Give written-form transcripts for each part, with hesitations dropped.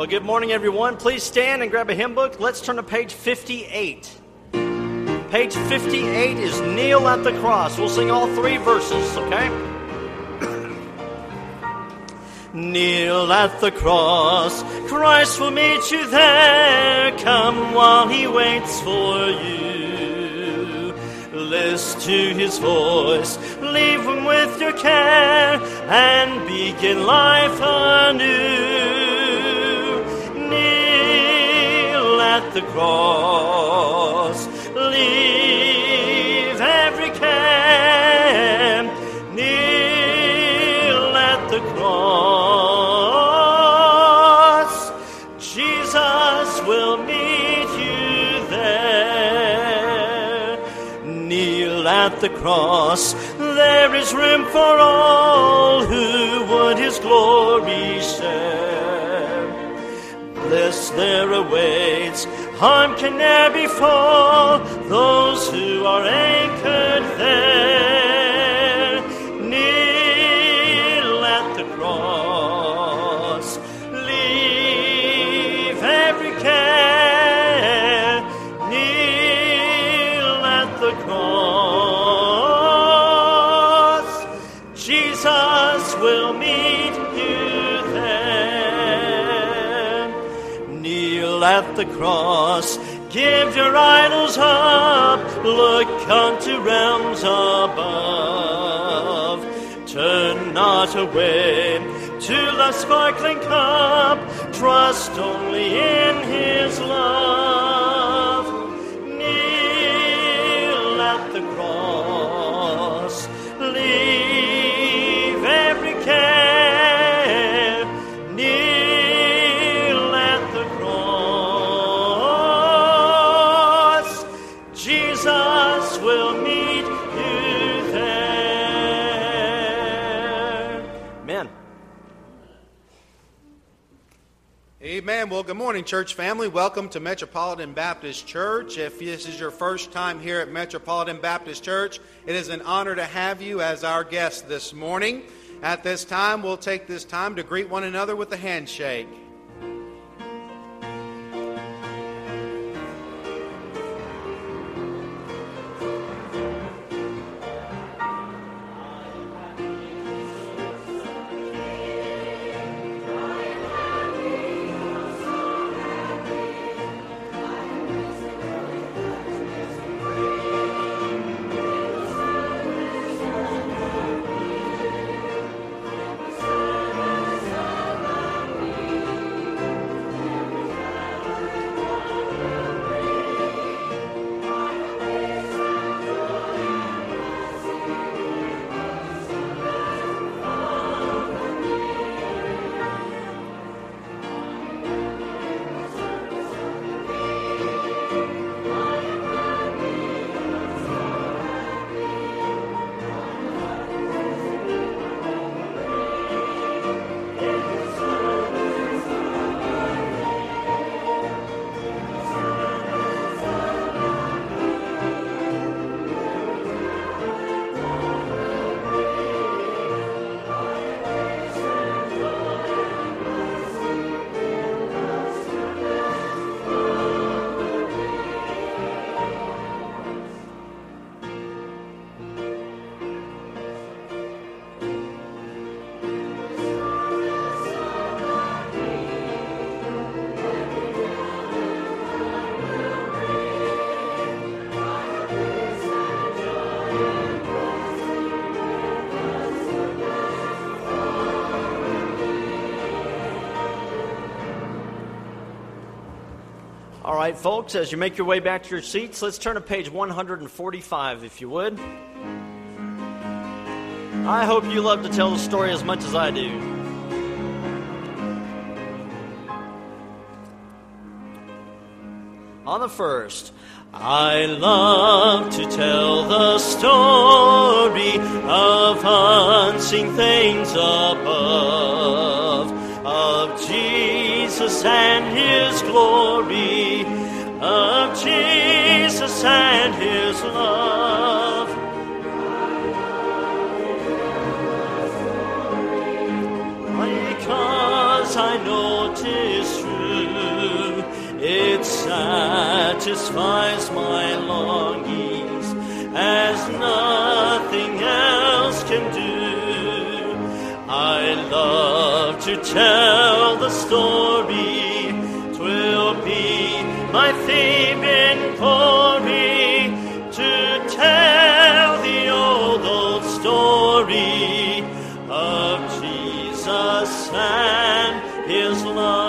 good morning, everyone. Please stand and grab a hymn book. Let's turn to page 58. Page 58 is Kneel at the Cross. We'll sing all three verses, okay? Kneel at the cross, Christ will meet you there. Come while he waits for you. Listen to his voice, leave him with your care, and begin life anew. Kneel at the cross, leave every care. Kneel at the cross, Jesus will meet you there. Kneel at the cross, there is room for all who would his glory share. Bliss there awaits, harm can ne'er befall those who are anchored there. Kneel at the cross, leave every care. Kneel at the cross, Jesus will meet you there. Kneel at the cross, give your idols up, look unto realms above. Turn not away to the sparkling cup, trust only in his love. Kneel at the cross, leave every care. Kneel at the cross, Jesus will meet you there. Amen. Amen. Well, good morning, church family. Welcome to Metropolitan Baptist Church. If this is your first time here at Metropolitan Baptist Church, it is an honor to have you as our guest this morning. At this time, we'll take this time to greet one another with a handshake. All right, folks, as you make your way back to your seats, let's turn to page 145, if you would. I hope you love to tell the story as much as I do. On the first, I love to tell the story of unseen things above, of Jesus and his glory, of Jesus and his love. Because I know 'tis true. satisfies my longings as nothing else can do. I love to tell the story, 'twill be my theme in glory, to tell the old story of Jesus and His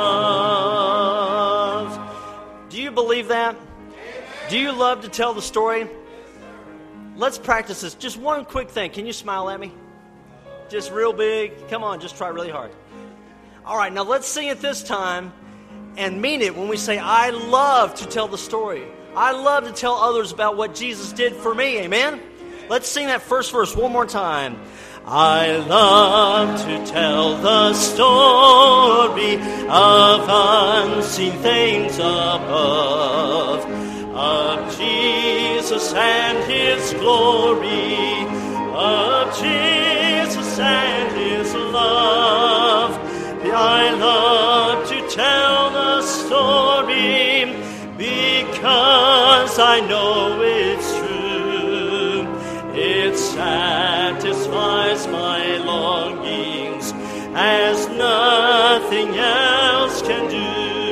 love. Do you believe that? Do you love to tell the story? Let's practice this. Just one quick thing. Can you smile at me? Just real big. Come on, just try really hard. All right, now let's sing it this time and mean it when we say, I love to tell the story. I love to tell others about what Jesus did for me. Amen? Let's sing that first verse one more time. I love to tell the story of unseen things above, of Jesus and His glory, of Jesus and His love. I love to tell the story because I know it's true. It satisfies my longings as nothing else can do.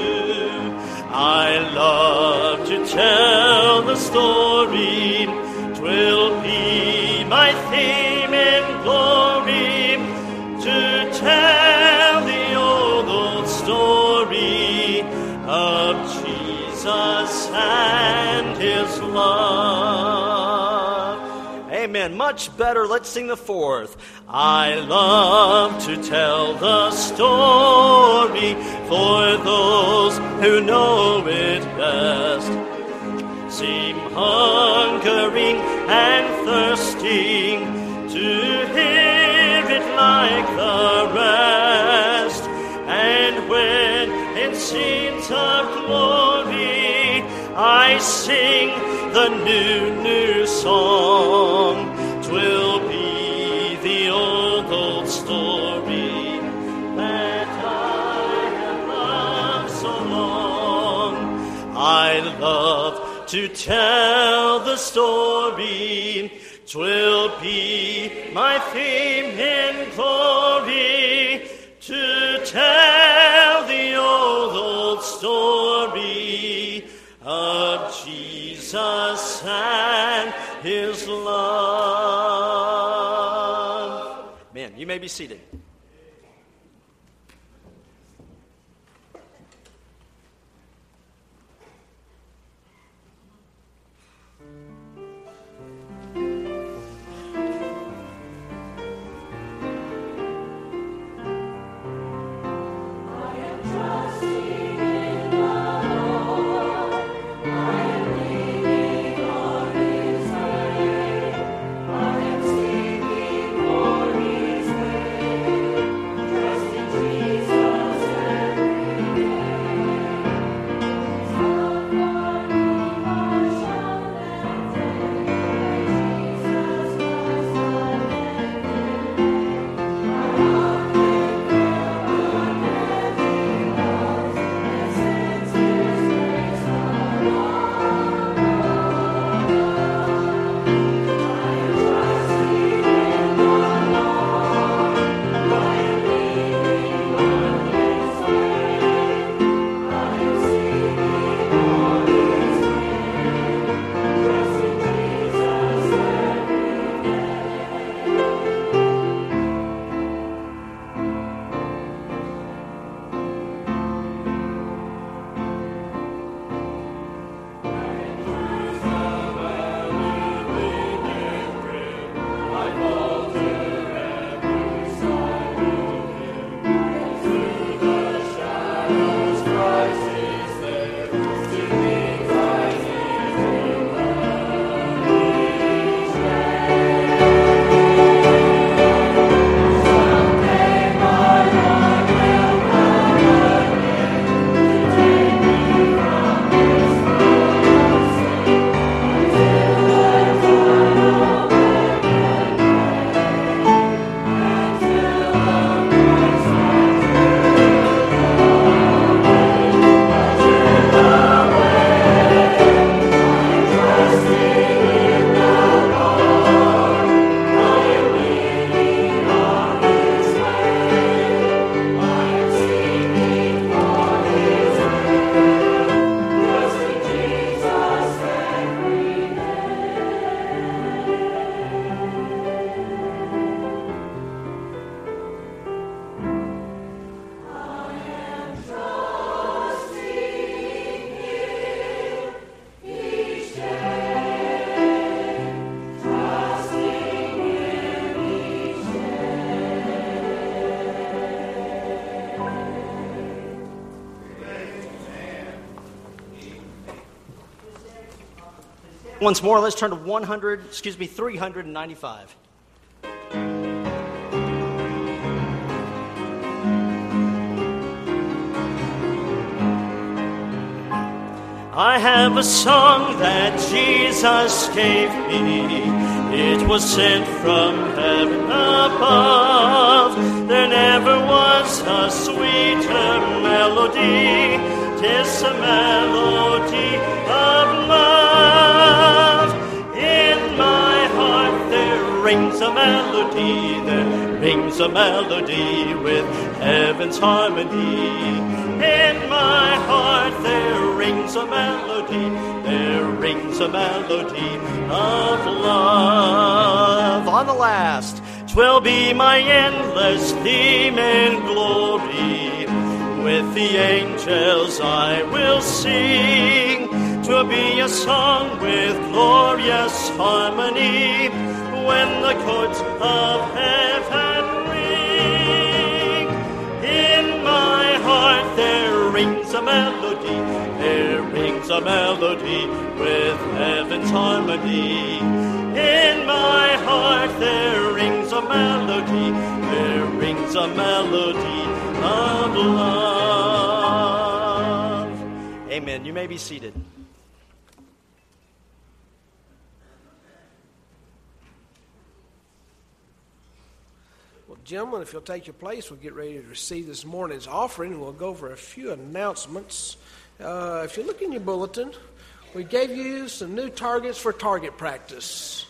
I love to tell the story, 'twill be my theme in glory, to tell the old story of Jesus and His love. Amen. Much better. Let's sing the fourth. I love to tell the story for those who know it best, seem hungering and thirsting to hear it like the rest. And when it seems a glory, I sing the new song. 'Twill be the old story that I have loved so long. I love to tell the story, 'twill be my theme in glory, to tell the old story of Jesus and His love. Man, you may be seated. Once more, let's turn to 395. I have a song that Jesus gave me. It was sent from heaven above. There never was a sweeter melody. 'Tis a melody of love. In my heart there rings a melody. There rings a melody with heaven's harmony. In my heart there rings a melody, there rings a melody of love. On the last, 'twill be my endless theme in glory. With the angels I will sing. 'Twill be a song with glorious harmony when the chords of heaven ring. In my heart there rings a melody, there rings a melody with heaven's harmony. In my heart there rings a melody, there rings a melody of love. Amen. You may be seated. Gentlemen, if you'll take your place, we'll get ready to receive this morning's offering, and we'll go over a few announcements. If you look in your bulletin, we gave you some new targets for target practice.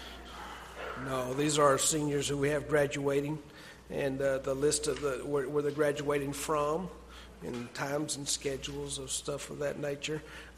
No, these are our seniors who we have graduating, and the list of where they're graduating from, and times and schedules of stuff of that nature.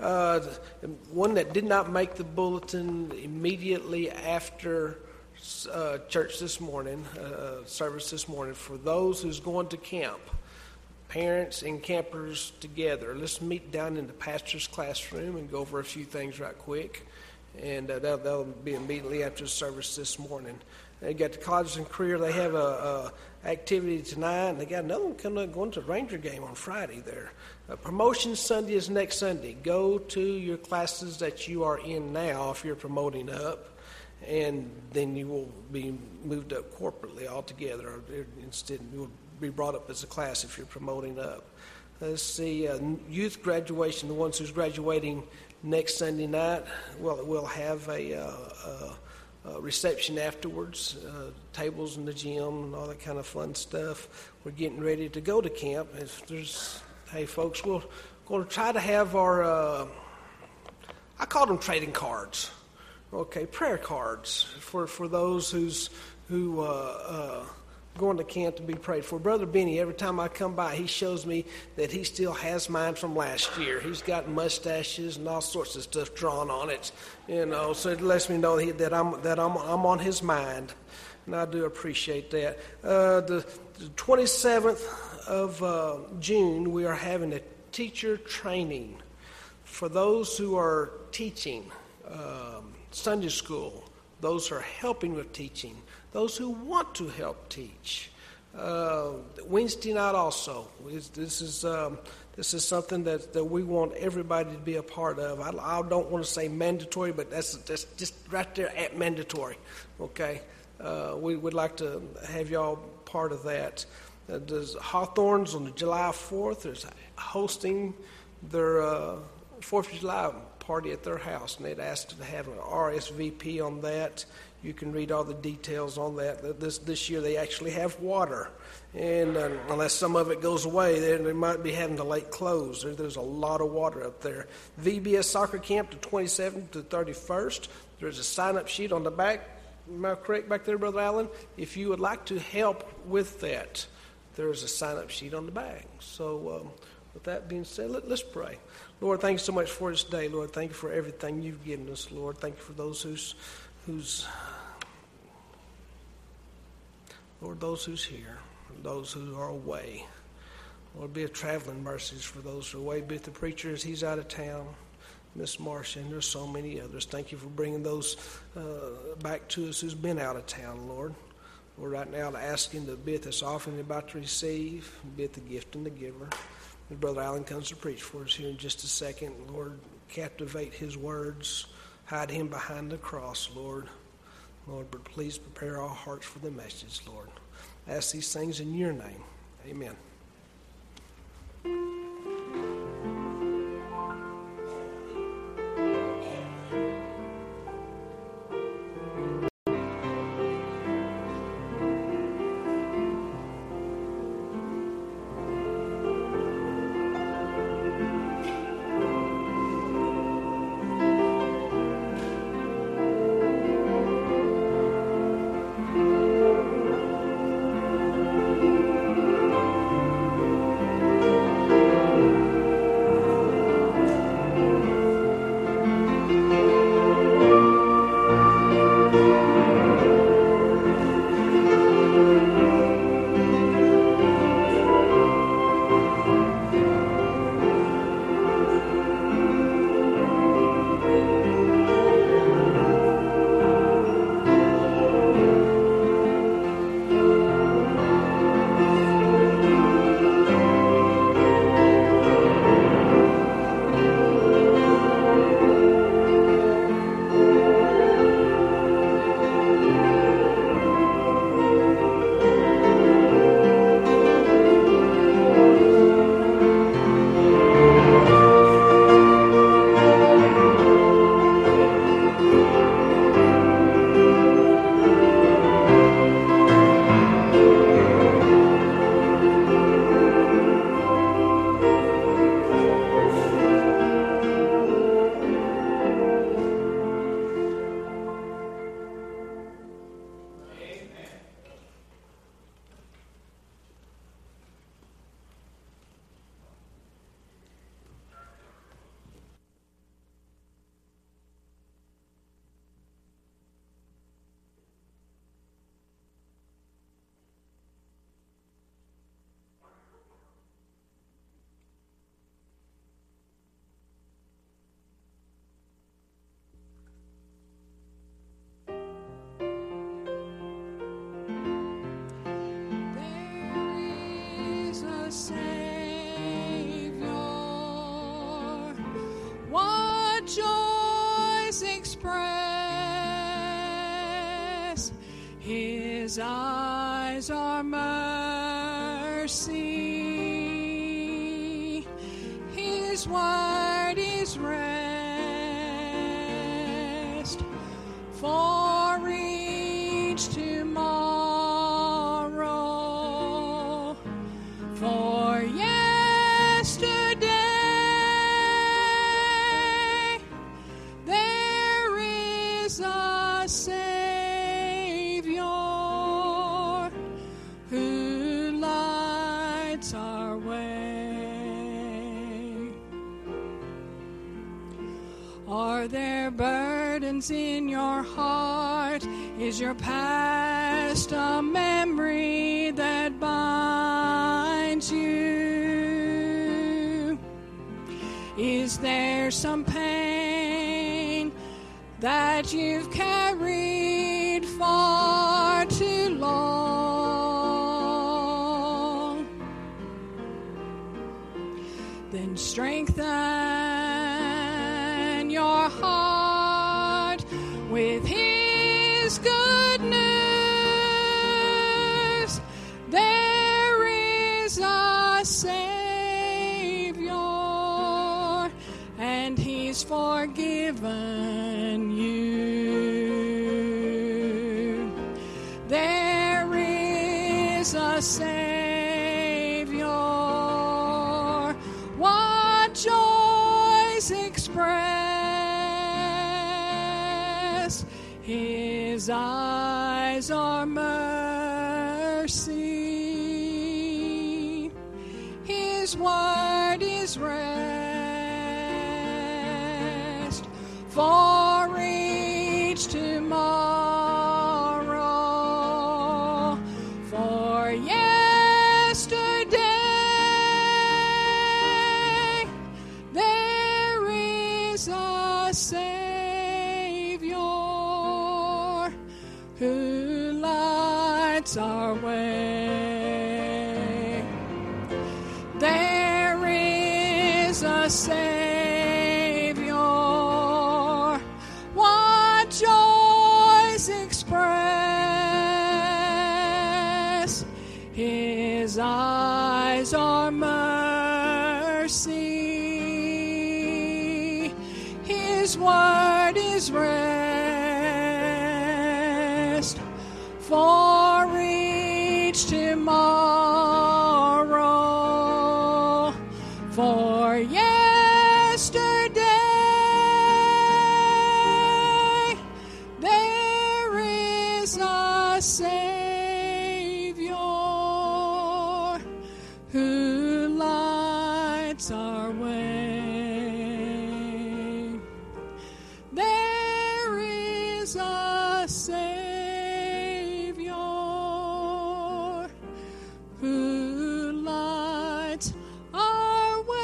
One that did not make the bulletin immediately after church this morning, service this morning, for those who's going to camp, parents and campers together. Let's meet down in the pastor's classroom and go over a few things right quick, and that'll be immediately after the service this morning. They got the Colleges and Career. They have a activity tonight, and they got another one going to the Ranger game on Friday there. Promotion Sunday is next Sunday. Go to your classes that you are in now if you're promoting up, and then you will be moved up corporately altogether. Or instead, you will be brought up as a class if you're promoting up. Let's see, youth graduation, the ones who's graduating next Sunday night, well, we'll have a reception afterwards, tables in the gym and all that kind of fun stuff. We're getting ready to go to camp. If there's, hey folks, we're going to try to have our, I call them trading cards. Okay, prayer cards for those who going to camp to be prayed for. Brother Benny, every time I come by, he shows me that he still has mine from last year. He's got mustaches and all sorts of stuff drawn on it, so it lets me know that I'm on his mind, and I do appreciate that. The 27th of June, we are having a teacher training for those who are teaching Sunday school, those who are helping with teaching, those who want to help teach. Wednesday night also. This is something that we want everybody to be a part of. I don't want to say mandatory, but that's just right there at mandatory. Okay, we would like to have y'all part of that. There's Hawthorne's on July 4th. There's hosting their 4th of July party at their house, and they'd asked to have an RSVP on that. You can read all the details on that. This year they actually have water, and unless some of it goes away, they might be having to late close. There's a lot of water up there. VBS soccer camp the 27th to 31st. There's a sign-up sheet on the back. Am I correct back there, Brother Allen? If you would like to help with that, there's a sign-up sheet on the back. So with that being said, let's pray. Lord, thank you so much for this day. Lord, thank you for everything you've given us. Lord, thank you for those who's Lord, those who's here, those who are away. Lord, be a traveling mercies for those who are away. Be with the preacher as he's out of town, Miss Marcia, and there's so many others. Thank you for bringing those back to us who's been out of town, Lord. We're right now asking to be at this offering you're about to receive, be at the gift and the giver. And Brother Allen comes to preach for us here in just a second. Lord, captivate his words hide him behind the cross, Lord. Lord, but please prepare our hearts for the message, Lord. I ask these things in your name. Amen. His eyes are mercy. His word is rest for each tomorrow. For yesterday there is a Savior who lights our way. Are there burdens in your heart? Is your past a memory that binds you? Is there some pain that you've carried far too long? Then strengthen your heart with His good news. There is a Savior, and He's forgiven you. There is a Savior. What joys express! His eyes are mercy. His word is rest for each tomorrow. For yesterday there is a Savior who lights our way. There is a Savior. His eyes are mercy, His word is rest for each tomorrow, for yesterday there is a Savior who lights our way. There is a Savior who lights our way.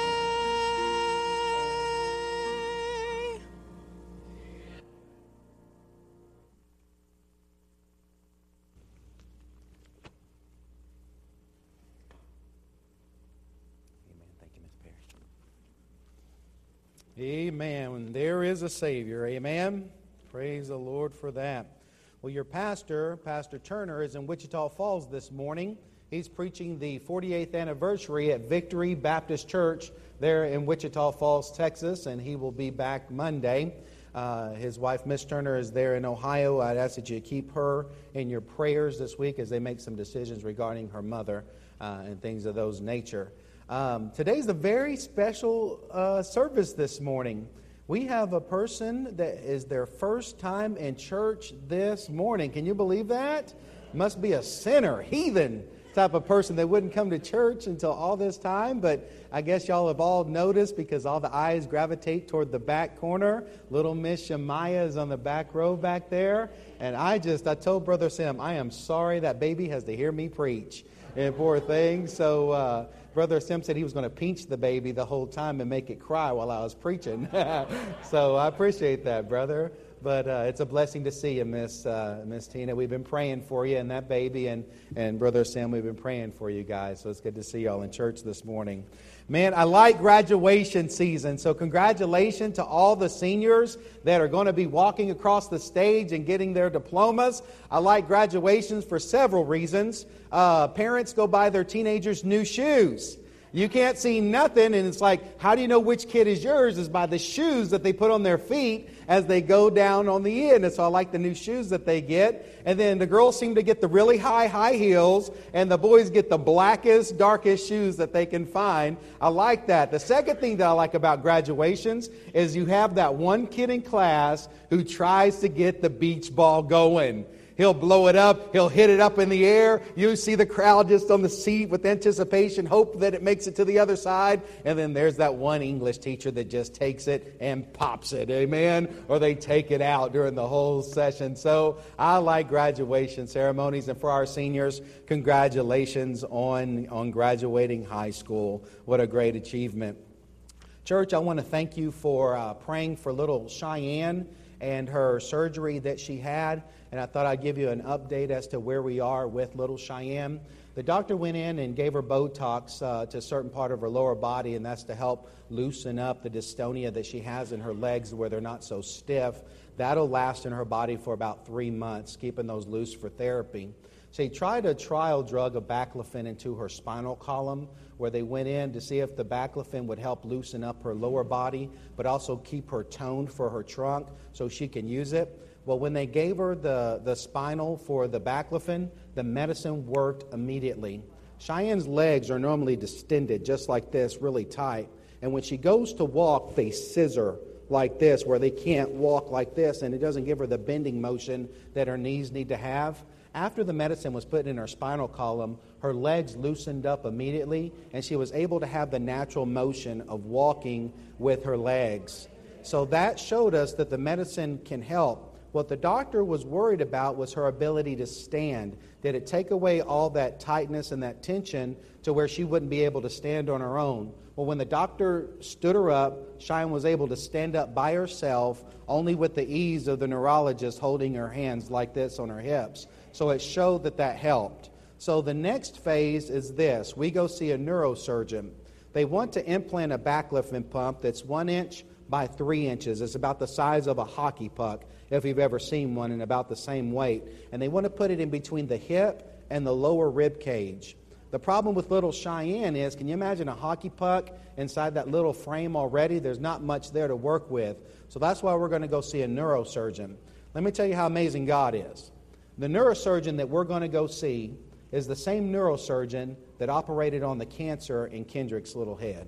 Amen. There is a Savior. Amen. Praise the Lord for that. Well, your pastor, Pastor Turner, is in Wichita Falls this morning. He's preaching the 48th anniversary at Victory Baptist Church there in Wichita Falls, Texas, and he will be back Monday. His wife, Miss Turner, is there in Ohio. I'd ask that you keep her in your prayers this week as they make some decisions regarding her mother and things of those nature. Today's a very special service this morning. We have a person that is their first time in church this morning. Can you believe that? Must be a sinner, heathen type of person that wouldn't come to church until all this time. But I guess y'all have all noticed because all the eyes gravitate toward the back corner. Little Miss Shemaiah is on the back row back there. And I told Brother Sam, I am sorry that baby has to hear me preach. And poor thing. So Brother Sim said he was going to pinch the baby the whole time and make it cry while I was preaching. So I appreciate that, brother. But it's a blessing to see you, Miss Tina. We've been praying for you and that baby, and Brother Sam, we've been praying for you guys. So it's good to see y'all in church this morning. Man, I like graduation season, so congratulations to all the seniors that are going to be walking across the stage and getting their diplomas. I like graduations for several reasons. Parents go buy their teenagers new shoes. You can't see nothing, and it's like, how do you know which kid is yours? Is by the shoes that they put on their feet as they go down on the end. And so I like the new shoes that they get. And then the girls seem to get the really high heels, and the boys get the blackest, darkest shoes that they can find. I like that. The second thing that I like about graduations is you have that one kid in class who tries to get the beach ball going. He'll blow it up. He'll hit it up in the air. You see the crowd just on the seat with anticipation, hope that it makes it to the other side. And then there's that one English teacher that just takes it and pops it. Amen? Or they take it out during the whole session. So I like graduation ceremonies. And for our seniors, congratulations on graduating high school. What a great achievement. Church, I want to thank you for praying for little Cheyenne and her surgery that she had. And I thought I'd give you an update as to where we are with little Cheyenne. The doctor went in and gave her Botox to a certain part of her lower body, and that's to help loosen up the dystonia that she has in her legs where they're not so stiff. That'll last in her body for about 3 months, keeping those loose for therapy. So he tried a trial drug of baclofen into her spinal column, where they went in to see if the baclofen would help loosen up her lower body, but also keep her toned for her trunk so she can use it. Well, when they gave her the spinal for the baclofen, the medicine worked immediately. Cheyenne's legs are normally distended, just like this, really tight. And when she goes to walk, they scissor like this, where they can't walk like this, and it doesn't give her the bending motion that her knees need to have. After the medicine was put in her spinal column, her legs loosened up immediately, and she was able to have the natural motion of walking with her legs. So that showed us that the medicine can help. What the doctor was worried about was her ability to stand. Did it take away all that tightness and that tension to where she wouldn't be able to stand on her own? Well, when the doctor stood her up, Cheyenne was able to stand up by herself, only with the ease of the neurologist holding her hands like this on her hips. So it showed that helped. So the next phase is this. We go see a neurosurgeon. They want to implant a baclofen pump that's 1 inch by 3 inches. It's about the size of a hockey puck, if you've ever seen one, and about the same weight. And they want to put it in between the hip and the lower rib cage. The problem with little Cheyenne is, can you imagine a hockey puck inside that little frame already? There's not much there to work with. So that's why we're going to go see a neurosurgeon. Let me tell you how amazing God is. The neurosurgeon that we're going to go see is the same neurosurgeon that operated on the cancer in Kendrick's little head.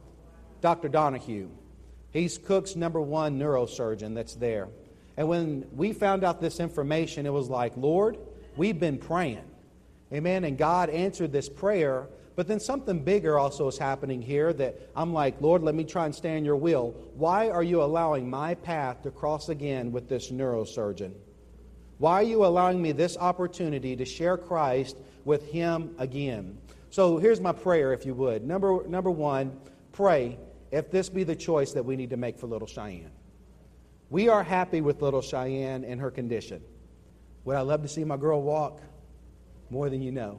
Dr. Donahue. He's Cook's #1 neurosurgeon that's there. And when we found out this information, it was like, Lord, we've been praying. Amen. And God answered this prayer. But then something bigger also is happening here that I'm like, Lord, let me try and stay in your will. Why are you allowing my path to cross again with this neurosurgeon? Why are you allowing me this opportunity to share Christ with him again? So here's my prayer, if you would. Number one, pray if this be the choice that we need to make for little Cheyenne. We are happy with little Cheyenne and her condition. Would I love to see my girl walk? More than you know.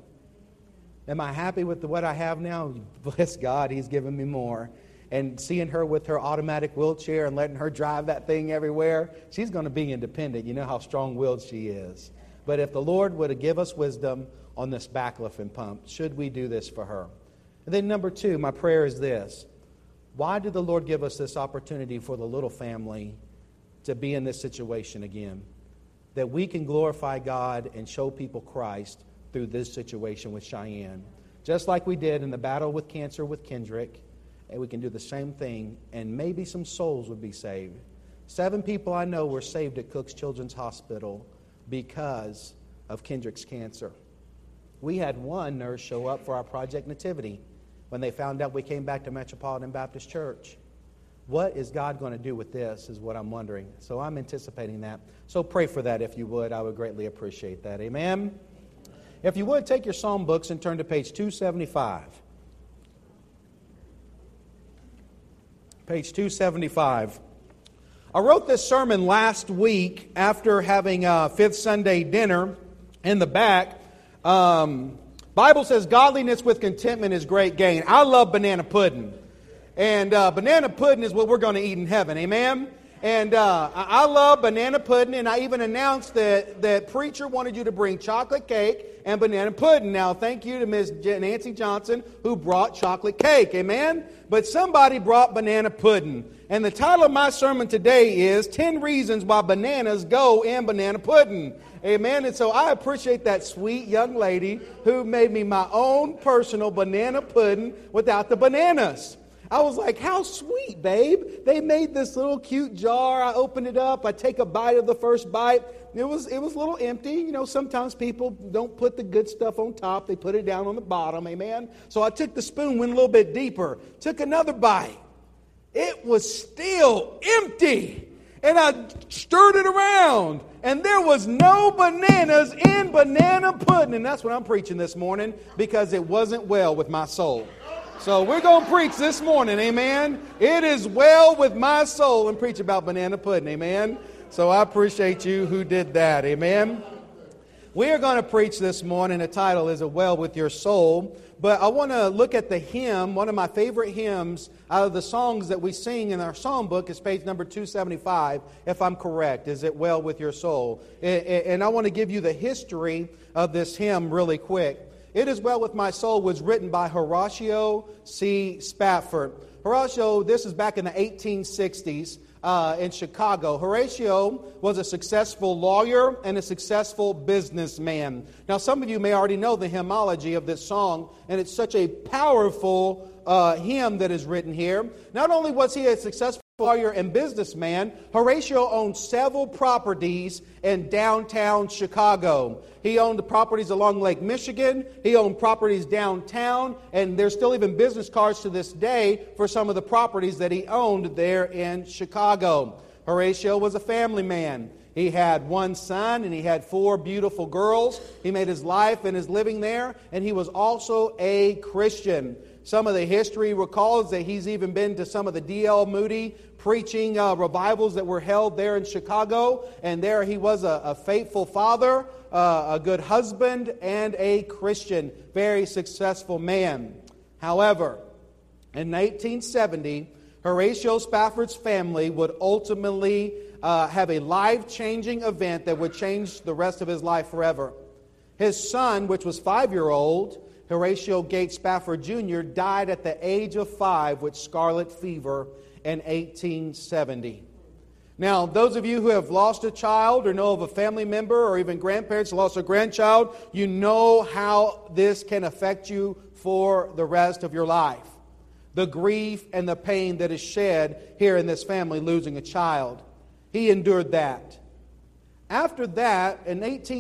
Am I happy with what I have now? Bless God, he's given me more. And seeing her with her automatic wheelchair and letting her drive that thing everywhere, she's going to be independent. You know how strong-willed she is. But if the Lord would have give us wisdom on this baclofen pump, should we do this for her? And then number 2, my prayer is this. Why did the Lord give us this opportunity for the little family to be in this situation again? That we can glorify God and show people Christ through this situation with Cheyenne. Just like we did in the battle with cancer with Kendrick, and we can do the same thing, and maybe some souls would be saved. 7 people I know were saved at Cook's Children's Hospital because of Kendrick's cancer. We had one nurse show up for our Project Nativity when they found out we came back to Metropolitan Baptist Church. What is God going to do with this is what I'm wondering. So I'm anticipating that. So pray for that if you would. I would greatly appreciate that. Amen? If you would, take your psalm books and turn to page 275. Page 275. I wrote this sermon last week after having a Fifth Sunday dinner in the back. Bible says godliness with contentment is great gain. I love banana pudding. And banana pudding is what we're going to eat in heaven. Amen? And I love banana pudding, and I even announced that preacher wanted you to bring chocolate cake and banana pudding. Now, thank you to Ms. Nancy Johnson who brought chocolate cake. Amen? But somebody brought banana pudding. And the title of my sermon today is 10 Reasons Why Bananas Go in Banana Pudding. Amen? And so I appreciate that sweet young lady who made me my own personal banana pudding without the bananas. I was like, how sweet, babe. They made this little cute jar. I opened it up. I take a bite of the first bite. It was a little empty. You know, sometimes people don't put the good stuff on top. They put it down on the bottom. Amen. So I took the spoon, went a little bit deeper, took another bite. It was still empty. And I stirred it around. And there was no bananas in banana pudding. And that's what I'm preaching this morning because it wasn't well with my soul. So we're going to preach this morning, amen. It is well with my soul and preach about banana pudding, amen. So I appreciate you who did that, amen. We are going to preach this morning. The title is "It Well With Your Soul." But I want to look at the hymn. One of my favorite hymns out of the songs that we sing in our psalm book is page number 275, if I'm correct. Is "It Well With Your Soul." And I want to give you the history of this hymn really quick. "It Is Well With My Soul" was written by Horatio C. Spafford. Horatio, this is back in the 1860s in Chicago. Horatio was a successful lawyer and a successful businessman. Now, some of you may already know the hymnology of this song, and it's such a powerful hymn that is written here. Not only was he a successful lawyer and businessman, Horatio owned several properties in downtown Chicago. He owned the properties along Lake Michigan. He owned properties downtown, and there's still even business cards to this day for some of the properties that he owned there in Chicago. Horatio was a family man. He had one son and he had 4 beautiful girls. He made his life and his living there, and he was also a Christian. Some of the history recalls that he's even been to some of the D.L. Moody preaching revivals that were held there in Chicago. And there he was a faithful father, a good husband, and a Christian. Very successful man. However, in 1870, Horatio Spafford's family would ultimately have a life-changing event that would change the rest of his life forever. His son, which was 5-year-old, Horatio Gates Spafford Jr., died at the age of 5 with scarlet fever in 1870. Now, those of you who have lost a child or know of a family member or even grandparents who lost a grandchild, you know how this can affect you for the rest of your life. The grief and the pain that is shed here in this family losing a child. He endured that. After that, in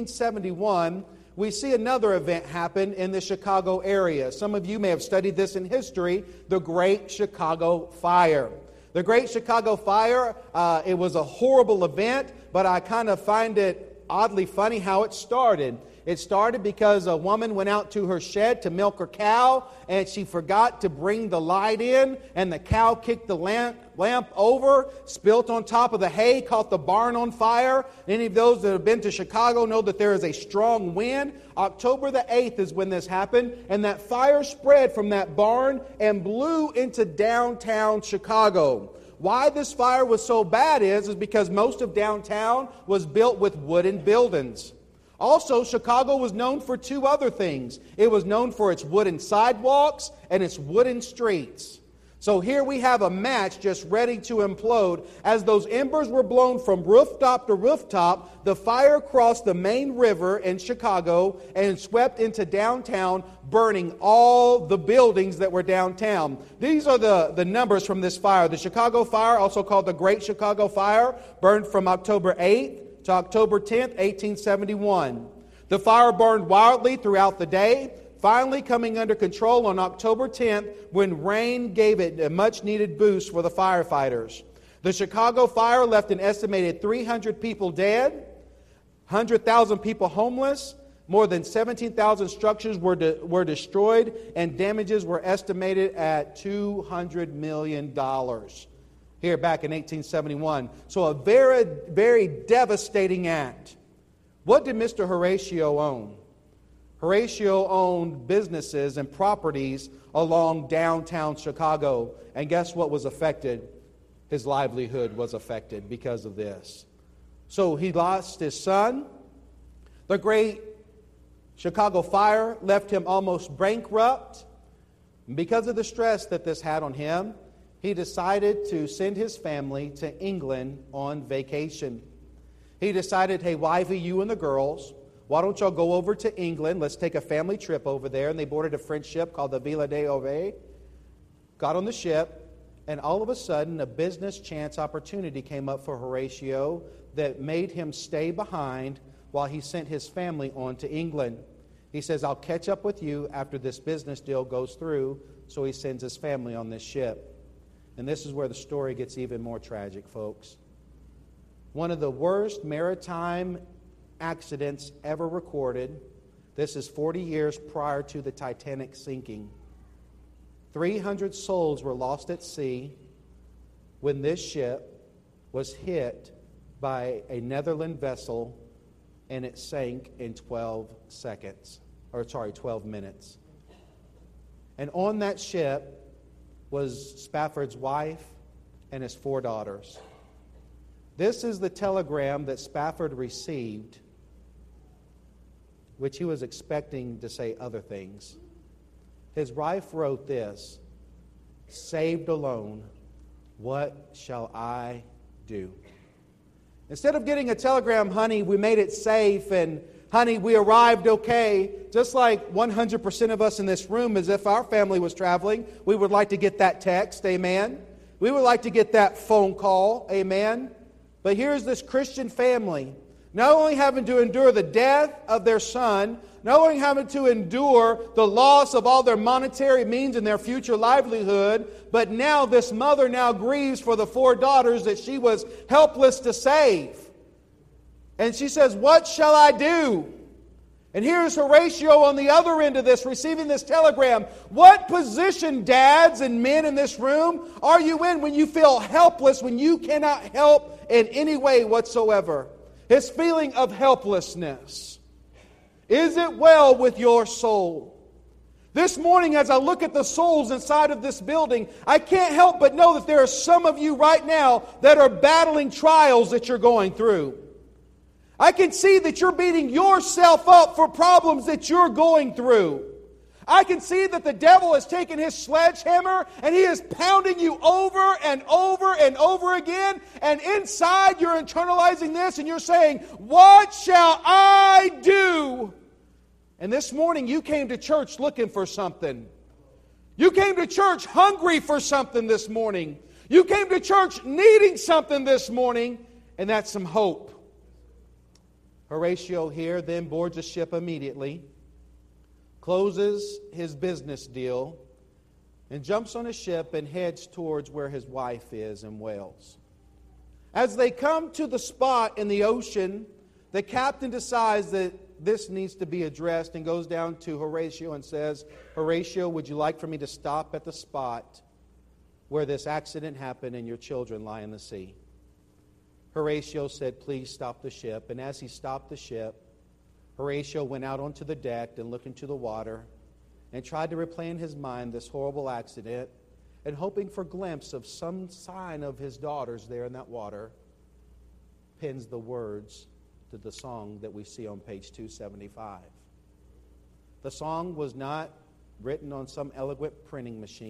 1871, we see another event happen in the Chicago area. Some of you may have studied this in history, the Great Chicago Fire. The Great Chicago Fire, it was a horrible event, but I kind of find it oddly funny how it started. It started because a woman went out to her shed to milk her cow, and she forgot to bring the light in, and the cow kicked the lamp over, spilt on top of the hay, caught the barn on fire. Any of those that have been to Chicago know that there is a strong wind. October the 8th is when this happened, and that fire spread from that barn and blew into downtown Chicago. Why this fire was so bad is because most of downtown was built with wooden buildings. Also, Chicago was known for two other things. It was known for its wooden sidewalks and its wooden streets. So here we have a match just ready to implode. As those embers were blown from rooftop to rooftop, the fire crossed the main river in Chicago and swept into downtown, burning all the buildings that were downtown. These are the numbers from this fire. The Chicago Fire, also called the Great Chicago Fire, burned from October 8th to October 10th, 1871. The fire burned wildly throughout the day, finally coming under control on October 10th when rain gave it a much-needed boost for the firefighters. The Chicago fire left an estimated 300 people dead, 100,000 people homeless, more than 17,000 structures were destroyed, and damages were estimated at $200 million. Here back in 1871. So a very, very devastating act. What did Mr. Horatio own? Horatio owned businesses and properties along downtown Chicago. And guess what was affected? His livelihood was affected because of this. So he lost his son. The Great Chicago Fire left him almost bankrupt. Because of the stress that this had on him, he decided to send his family to England on vacation. He decided, hey, wifey, you and the girls, why don't y'all go over to England? Let's take a family trip over there. And they boarded a French ship called the Ville d'Auvergne, got on the ship, and all of a sudden a business chance opportunity came up for Horatio that made him stay behind while he sent his family on to England. He says, I'll catch up with you after this business deal goes through. So he sends his family on this ship. And this is where the story gets even more tragic, folks. One of the worst maritime accidents ever recorded. This is 40 years prior to the Titanic sinking. 300 souls were lost at sea when this ship was hit by a Netherlands vessel, and it sank in 12 minutes. And on that ship was Spafford's wife and his 4 daughters. This is the telegram that Spafford received, which he was expecting to say other things. His wife wrote this, saved alone, what shall I do? Instead of getting a telegram, honey, we made it safe, and honey, we arrived okay, just like 100% of us in this room, as if our family was traveling, we would like to get that text, amen? We would like to get that phone call, amen? But here's this Christian family, not only having to endure the death of their son, not only having to endure the loss of all their monetary means and their future livelihood, but now this mother now grieves for the 4 daughters that she was helpless to save. And she says, what shall I do? And here's Horatio on the other end of this, receiving this telegram. What position, dads and men in this room, are you in when you feel helpless, when you cannot help in any way whatsoever? His feeling of helplessness. Is it well with your soul? This morning, as I look at the souls inside of this building, I can't help but know that there are some of you right now that are battling trials that you're going through. I can see that you're beating yourself up for problems that you're going through. I can see that the devil has taken his sledgehammer and he is pounding you over and over and over again. And inside you're internalizing this and you're saying, what shall I do? And this morning you came to church looking for something. You came to church hungry for something this morning. You came to church needing something this morning, and that's some hope. Horatio here then boards a ship immediately, closes his business deal, and jumps on a ship and heads towards where his wife is in Wales. As they come to the spot in the ocean, the captain decides that this needs to be addressed and goes down to Horatio and says, Horatio, would you like for me to stop at the spot where this accident happened and your children lie in the sea? Horatio said, please stop the ship. And as he stopped the ship, Horatio went out onto the deck and looked into the water and tried to replay in his mind this horrible accident, and hoping for a glimpse of some sign of his daughters there in that water, pens the words to the song that we see on page 275. The song was not written on some eloquent printing machine.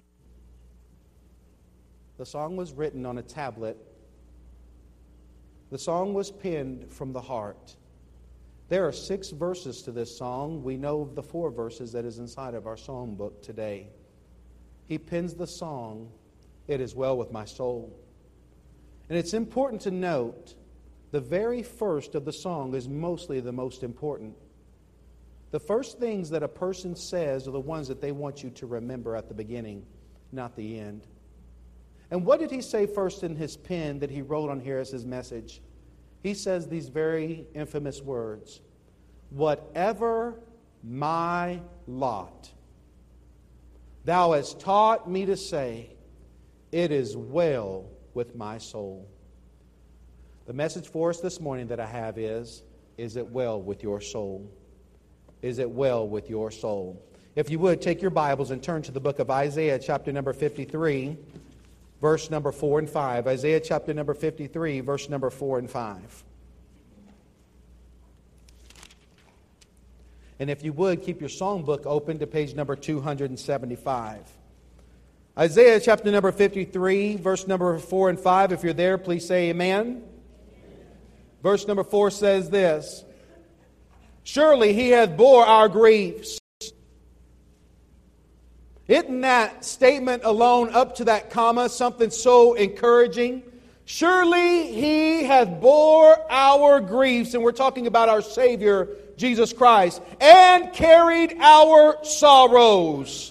The song was written on a tablet. The song was penned from the heart. There are 6 verses to this song. We know of the 4 verses that is inside of our song book today. He pens the song, "It is well with my soul." And it's important to note, the very first of the song is mostly the most important. The first things that a person says are the ones that they want you to remember at the beginning, not the end. And what did he say first in his pen that he wrote on here as his message? He says these very infamous words, "Whatever my lot, thou hast taught me to say, it is well with my soul." The message for us this morning that I have is it well with your soul? Is it well with your soul? If you would, take your Bibles and turn to the book of Isaiah, chapter number 53, verse number 4 and 5. Isaiah chapter number 53, verse number 4 and 5. And if you would, keep your songbook open to page number 275. Isaiah chapter number 53, verse number 4 and 5. If you're there, please say amen. Verse number 4 says this, "Surely he hath bore our griefs." Isn't that statement alone up to that comma something so encouraging? Surely he hath bore our griefs, and we're talking about our Savior, Jesus Christ, and carried our sorrows.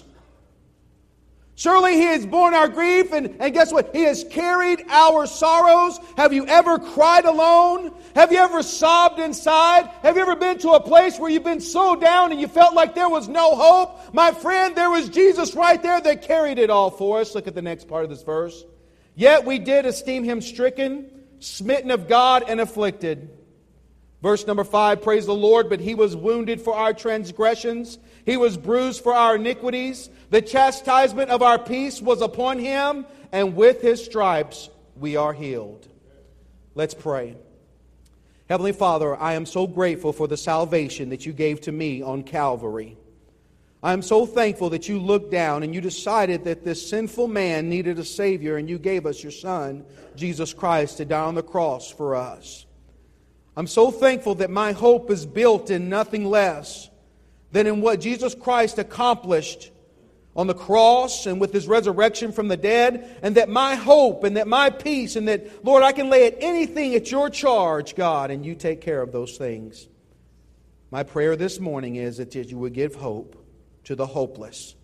Surely he has borne our grief, and guess what? He has carried our sorrows. Have you ever cried alone? Have you ever sobbed inside? Have you ever been to a place where you've been so down and you felt like there was no hope? My friend, there was Jesus right there that carried it all for us. Look at the next part of this verse. "Yet we did esteem him stricken, smitten of God, and afflicted." Verse number 5, praise the Lord, "But he was wounded for our transgressions. He was bruised for our iniquities. The chastisement of our peace was upon him, and with his stripes we are healed." Let's pray. Heavenly Father, I am so grateful for the salvation that you gave to me on Calvary. I am so thankful that you looked down and you decided that this sinful man needed a Savior, and you gave us your Son, Jesus Christ, to die on the cross for us. I'm so thankful that my hope is built in nothing less than in what Jesus Christ accomplished on the cross and with his resurrection from the dead, and that my hope and that my peace and that, Lord, I can lay anything at your charge, God, and you take care of those things. My prayer this morning is that you would give hope to the hopeless.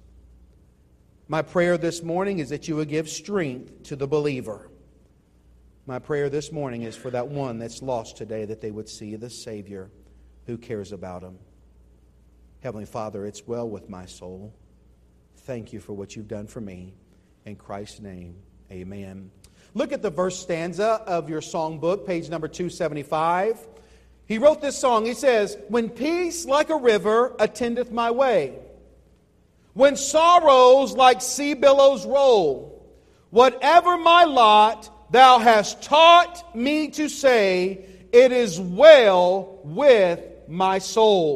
My prayer this morning is that you would give strength to the believer. My prayer this morning is for that one that's lost today, that they would see the Savior who cares about them. Heavenly Father, it's well with my soul. Thank you for what you've done for me. In Christ's name, amen. Look at the verse stanza of your songbook, page number 275. He wrote this song. He says, "When peace like a river attendeth my way, when sorrows like sea billows roll, whatever my lot, thou hast taught me to say, it is well with my soul."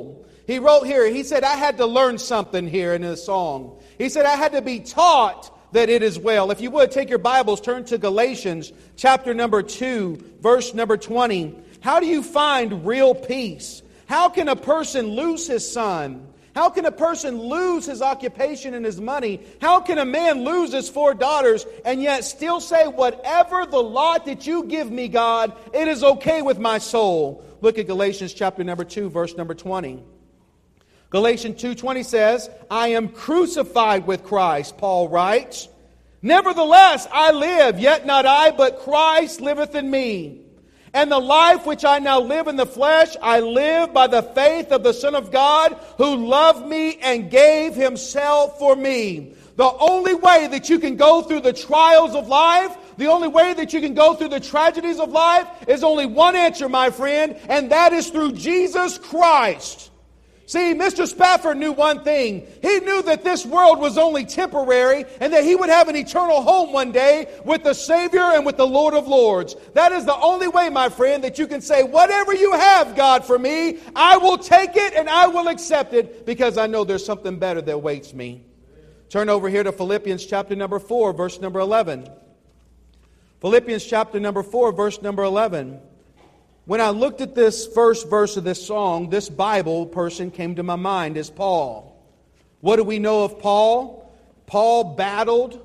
He wrote here, he said, I had to learn something here in this song. He said, I had to be taught that it is well. If you would, take your Bibles, turn to Galatians chapter number 2, verse number 20. How do you find real peace? How can a person lose his son? How can a person lose his occupation and his money? How can a man lose his 4 daughters and yet still say, whatever the lot that you give me, God, it is okay with my soul? Look at Galatians chapter number 2, verse number 20. Galatians 2:20 says, I am crucified with Christ, Paul writes. Nevertheless, I live, yet not I, but Christ liveth in me. And the life which I now live in the flesh, I live by the faith of the Son of God, who loved me and gave himself for me. The only way that you can go through the trials of life, the only way that you can go through the tragedies of life, is only one answer, my friend, and that is through Jesus Christ. See, Mr. Spafford knew one thing. He knew that this world was only temporary and that he would have an eternal home one day with the Savior and with the Lord of Lords. That is the only way, my friend, that you can say, whatever you have, God, for me, I will take it and I will accept it because I know there's something better that awaits me. Turn over here to Philippians chapter number 4, verse number 11. Philippians chapter number 4, verse number 11. When I looked at this first verse of this song, this Bible person came to my mind as Paul. What do we know of Paul? Paul battled.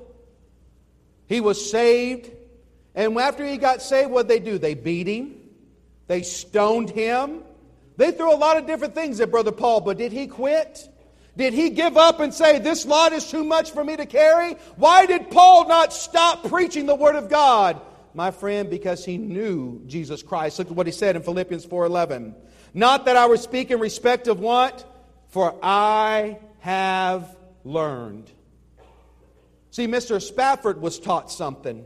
He was saved. And after he got saved, what did they do? They beat him. They stoned him. They threw a lot of different things at Brother Paul, but did he quit? Did he give up and say, this lot is too much for me to carry? Why did Paul not stop preaching the Word of God? My friend, because he knew Jesus Christ. Look at what he said in Philippians 4:11. Not that I would speak in respect of what? For I have learned. See, Mr. Spafford was taught something.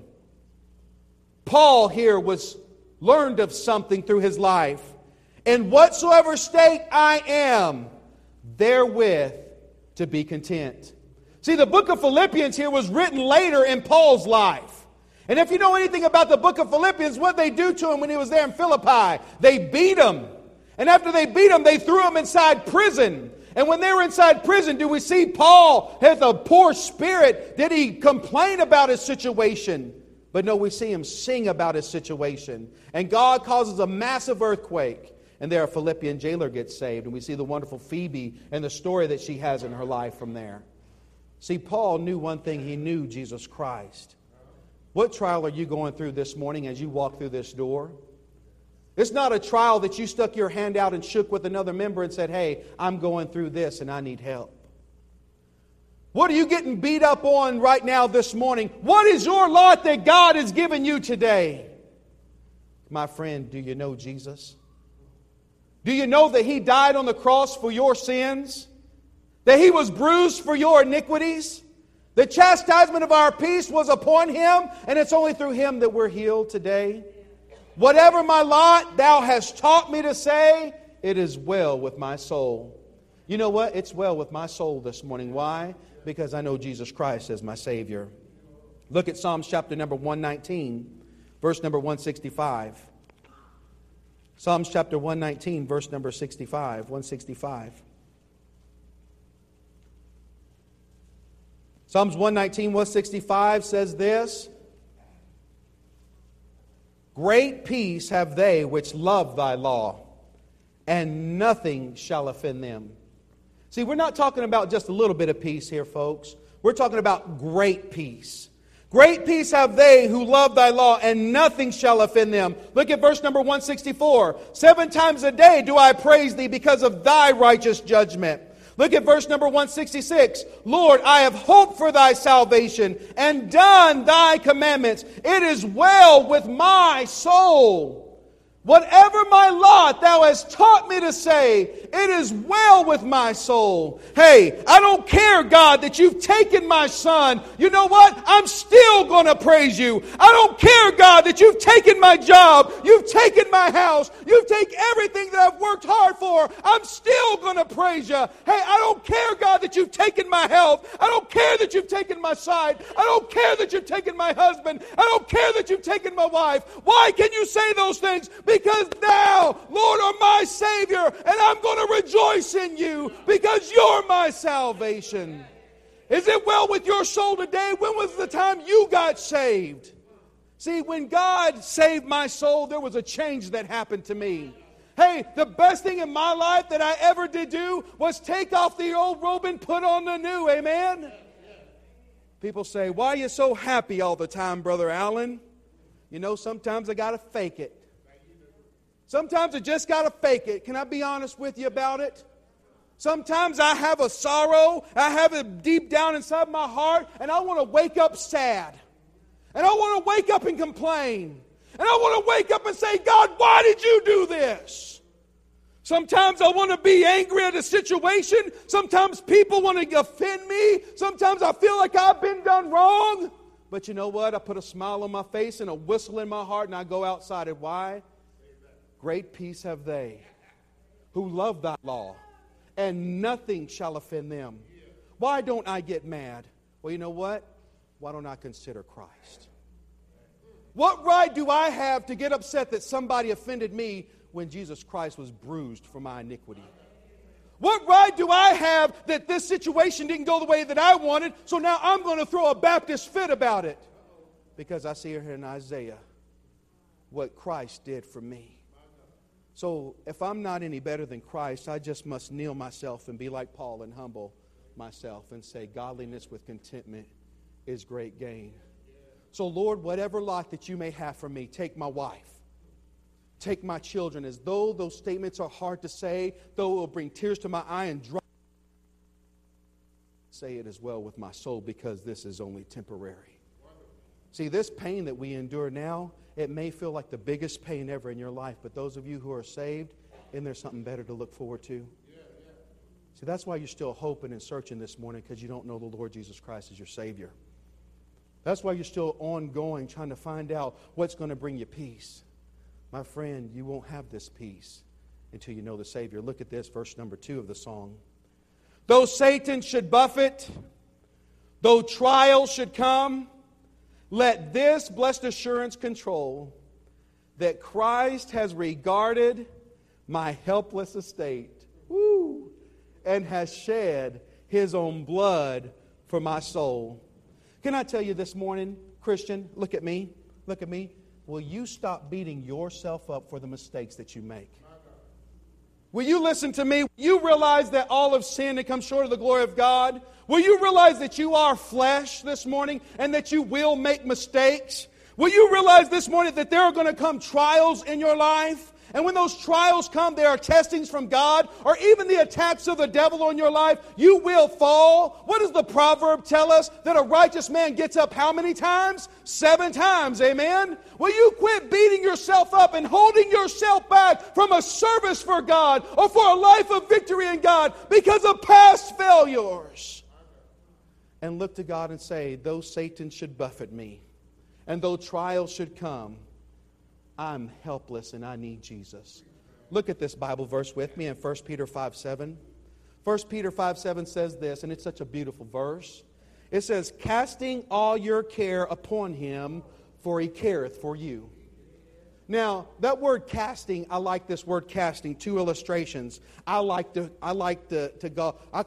Paul here was learned of something through his life. In whatsoever state I am, therewith to be content. See, the book of Philippians here was written later in Paul's life. And if you know anything about the book of Philippians, what they do to him when he was there in Philippi, they beat him. And after they beat him, they threw him inside prison. And when they were inside prison, do we see Paul has a poor spirit? Did he complain about his situation? But no, we see him sing about his situation. And God causes a massive earthquake. And there a Philippian jailer gets saved. And we see the wonderful Phoebe and the story that she has in her life from there. See, Paul knew one thing. He knew Jesus Christ. What trial are you going through this morning as you walk through this door? It's not a trial that you stuck your hand out and shook with another member and said, hey, I'm going through this and I need help. What are you getting beat up on right now this morning? What is your lot that God has given you today? My friend, do you know Jesus? Do you know that He died on the cross for your sins? That He was bruised for your iniquities? The chastisement of our peace was upon Him, and it's only through Him that we're healed today. Whatever my lot, Thou hast taught me to say, it is well with my soul. You know what? It's well with my soul this morning. Why? Because I know Jesus Christ as my Savior. Look at Psalms chapter number 119, verse number 165. Psalms chapter 119, verse number 165. Psalms 119, 165 says this: Great peace have they which love thy law, and nothing shall offend them. See, we're not talking about just a little bit of peace here, folks. We're talking about great peace. Great peace have they who love thy law, and nothing shall offend them. Look at verse number 164. 7 times a day do I praise thee because of thy righteous judgment. Look at verse number 166. Lord, I have hoped for thy salvation and done thy commandments. It is well with my soul. Whatever my lot thou hast taught me to say, it is well with my soul. Hey, I don't care, God, that you've taken my son. You know what? I'm still going to praise you. I don't care, God, that you've taken my job. You've taken my house. You've taken everything that I've worked hard for. I'm still going to praise you. Hey, I don't care, God, that that you've taken my health. I don't care that you've taken my sight. I don't care that you've taken my husband. I don't care that you've taken my wife. Why can you say those things? Because thou, Lord, are my Savior, and I'm going to rejoice in you because you're my salvation. Is it well with your soul today? When was the time you got saved? See, when God saved my soul, there was a change that happened to me. Hey, the best thing in my life that I ever did do was take off the old robe and put on the new. Amen? People say, why are you so happy all the time, Brother Allen? You know, sometimes I got to fake it. Sometimes I just got to fake it. Can I be honest with you about it? Sometimes I have a sorrow. I have it deep down inside my heart, and I want to wake up sad. And I want to wake up and complain. And I want to wake up and say, God, why did you do this? Sometimes I want to be angry at a situation. Sometimes people want to offend me. Sometimes I feel like I've been done wrong. But you know what? I put a smile on my face and a whistle in my heart, and I go outside. And why? Great peace have they who love thy law, and nothing shall offend them. Why don't I get mad? Well, you know what? Why don't I consider Christ? What right do I have to get upset that somebody offended me when Jesus Christ was bruised for my iniquity? What right do I have that this situation didn't go the way that I wanted, so now I'm going to throw a Baptist fit about it? Because I see here in Isaiah what Christ did for me. So if I'm not any better than Christ, I just must kneel myself and be like Paul and humble myself and say, godliness with contentment is great gain. So Lord, whatever lot that you may have for me, take my wife, take my children. As though those statements are hard to say, though it will bring tears to my eye and dry, say it as well with my soul, because this is only temporary. See, this pain that we endure now, it may feel like the biggest pain ever in your life, but those of you who are saved, isn't there something better to look forward to? See, that's why you're still hoping and searching this morning, because you don't know the Lord Jesus Christ as your Savior. That's why you're still ongoing, trying to find out what's going to bring you peace. My friend, you won't have this peace until you know the Savior. Look at this, verse number 2 of the song. Though Satan should buffet, though trials should come, let this blessed assurance control, that Christ has regarded my helpless estate, and has shed His own blood for my soul. Can I tell you this morning, Christian, look at me. Will you stop beating yourself up for the mistakes that you make? Will you listen to me? Will you realize that all of sin that comes short of the glory of God? Will you realize that you are flesh this morning and that you will make mistakes? Will you realize this morning that there are going to come trials in your life? And when those trials come, there are testings from God, or even the attacks of the devil on your life, you will fall. What does the proverb tell us? That a righteous man gets up how many times? 7 times, amen? Will you quit beating yourself up and holding yourself back from a service for God or for a life of victory in God because of past failures? And look to God and say, though Satan should buffet me, and though trials should come, I'm helpless and I need Jesus. Look at this Bible verse with me in 1 Peter 5:7. 1 Peter 5:7 says this, and it's such a beautiful verse. It says, casting all your care upon Him, for He careth for you. Now, that word casting, I like this word casting. 2 illustrations. I like to go. I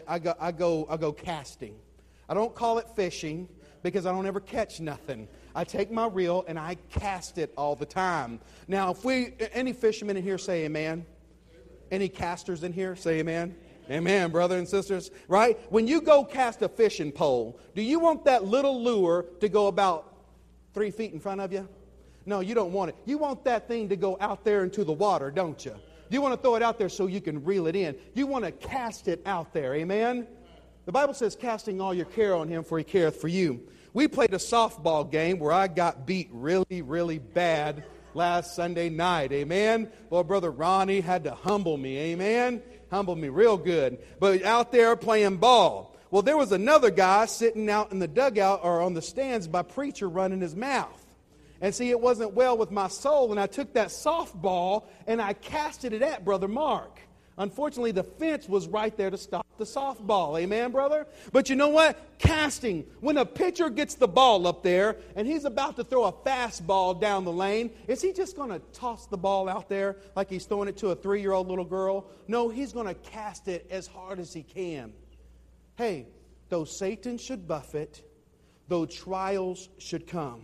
go casting. I don't call it fishing because I don't ever catch nothing. I take my reel and I cast it all the time. Now, any fishermen in here say amen? Any casters in here say amen? Amen, brothers and sisters. Right? When you go cast a fishing pole, do you want that little lure to go about 3 feet in front of you? No, you don't want it. You want that thing to go out there into the water, don't you? You want to throw it out there so you can reel it in. You want to cast it out there. Amen? The Bible says, casting all your care on Him, for He careth for you. We played a softball game where I got beat really, really bad last Sunday night. Amen? Well, Brother Ronnie had to humble me. Amen? Humbled me real good. But out there playing ball. Well, there was another guy sitting out in the dugout or on the stands by preacher running his mouth. And see, it wasn't well with my soul. And I took that softball and I casted it at Brother Mark. Unfortunately, the fence was right there to stop the softball. Amen, brother? But you know what? Casting. When a pitcher gets the ball up there and he's about to throw a fastball down the lane, is he just going to toss the ball out there like he's throwing it to a 3-year-old little girl? No, he's going to cast it as hard as he can. Hey, though Satan should buffet, though trials should come,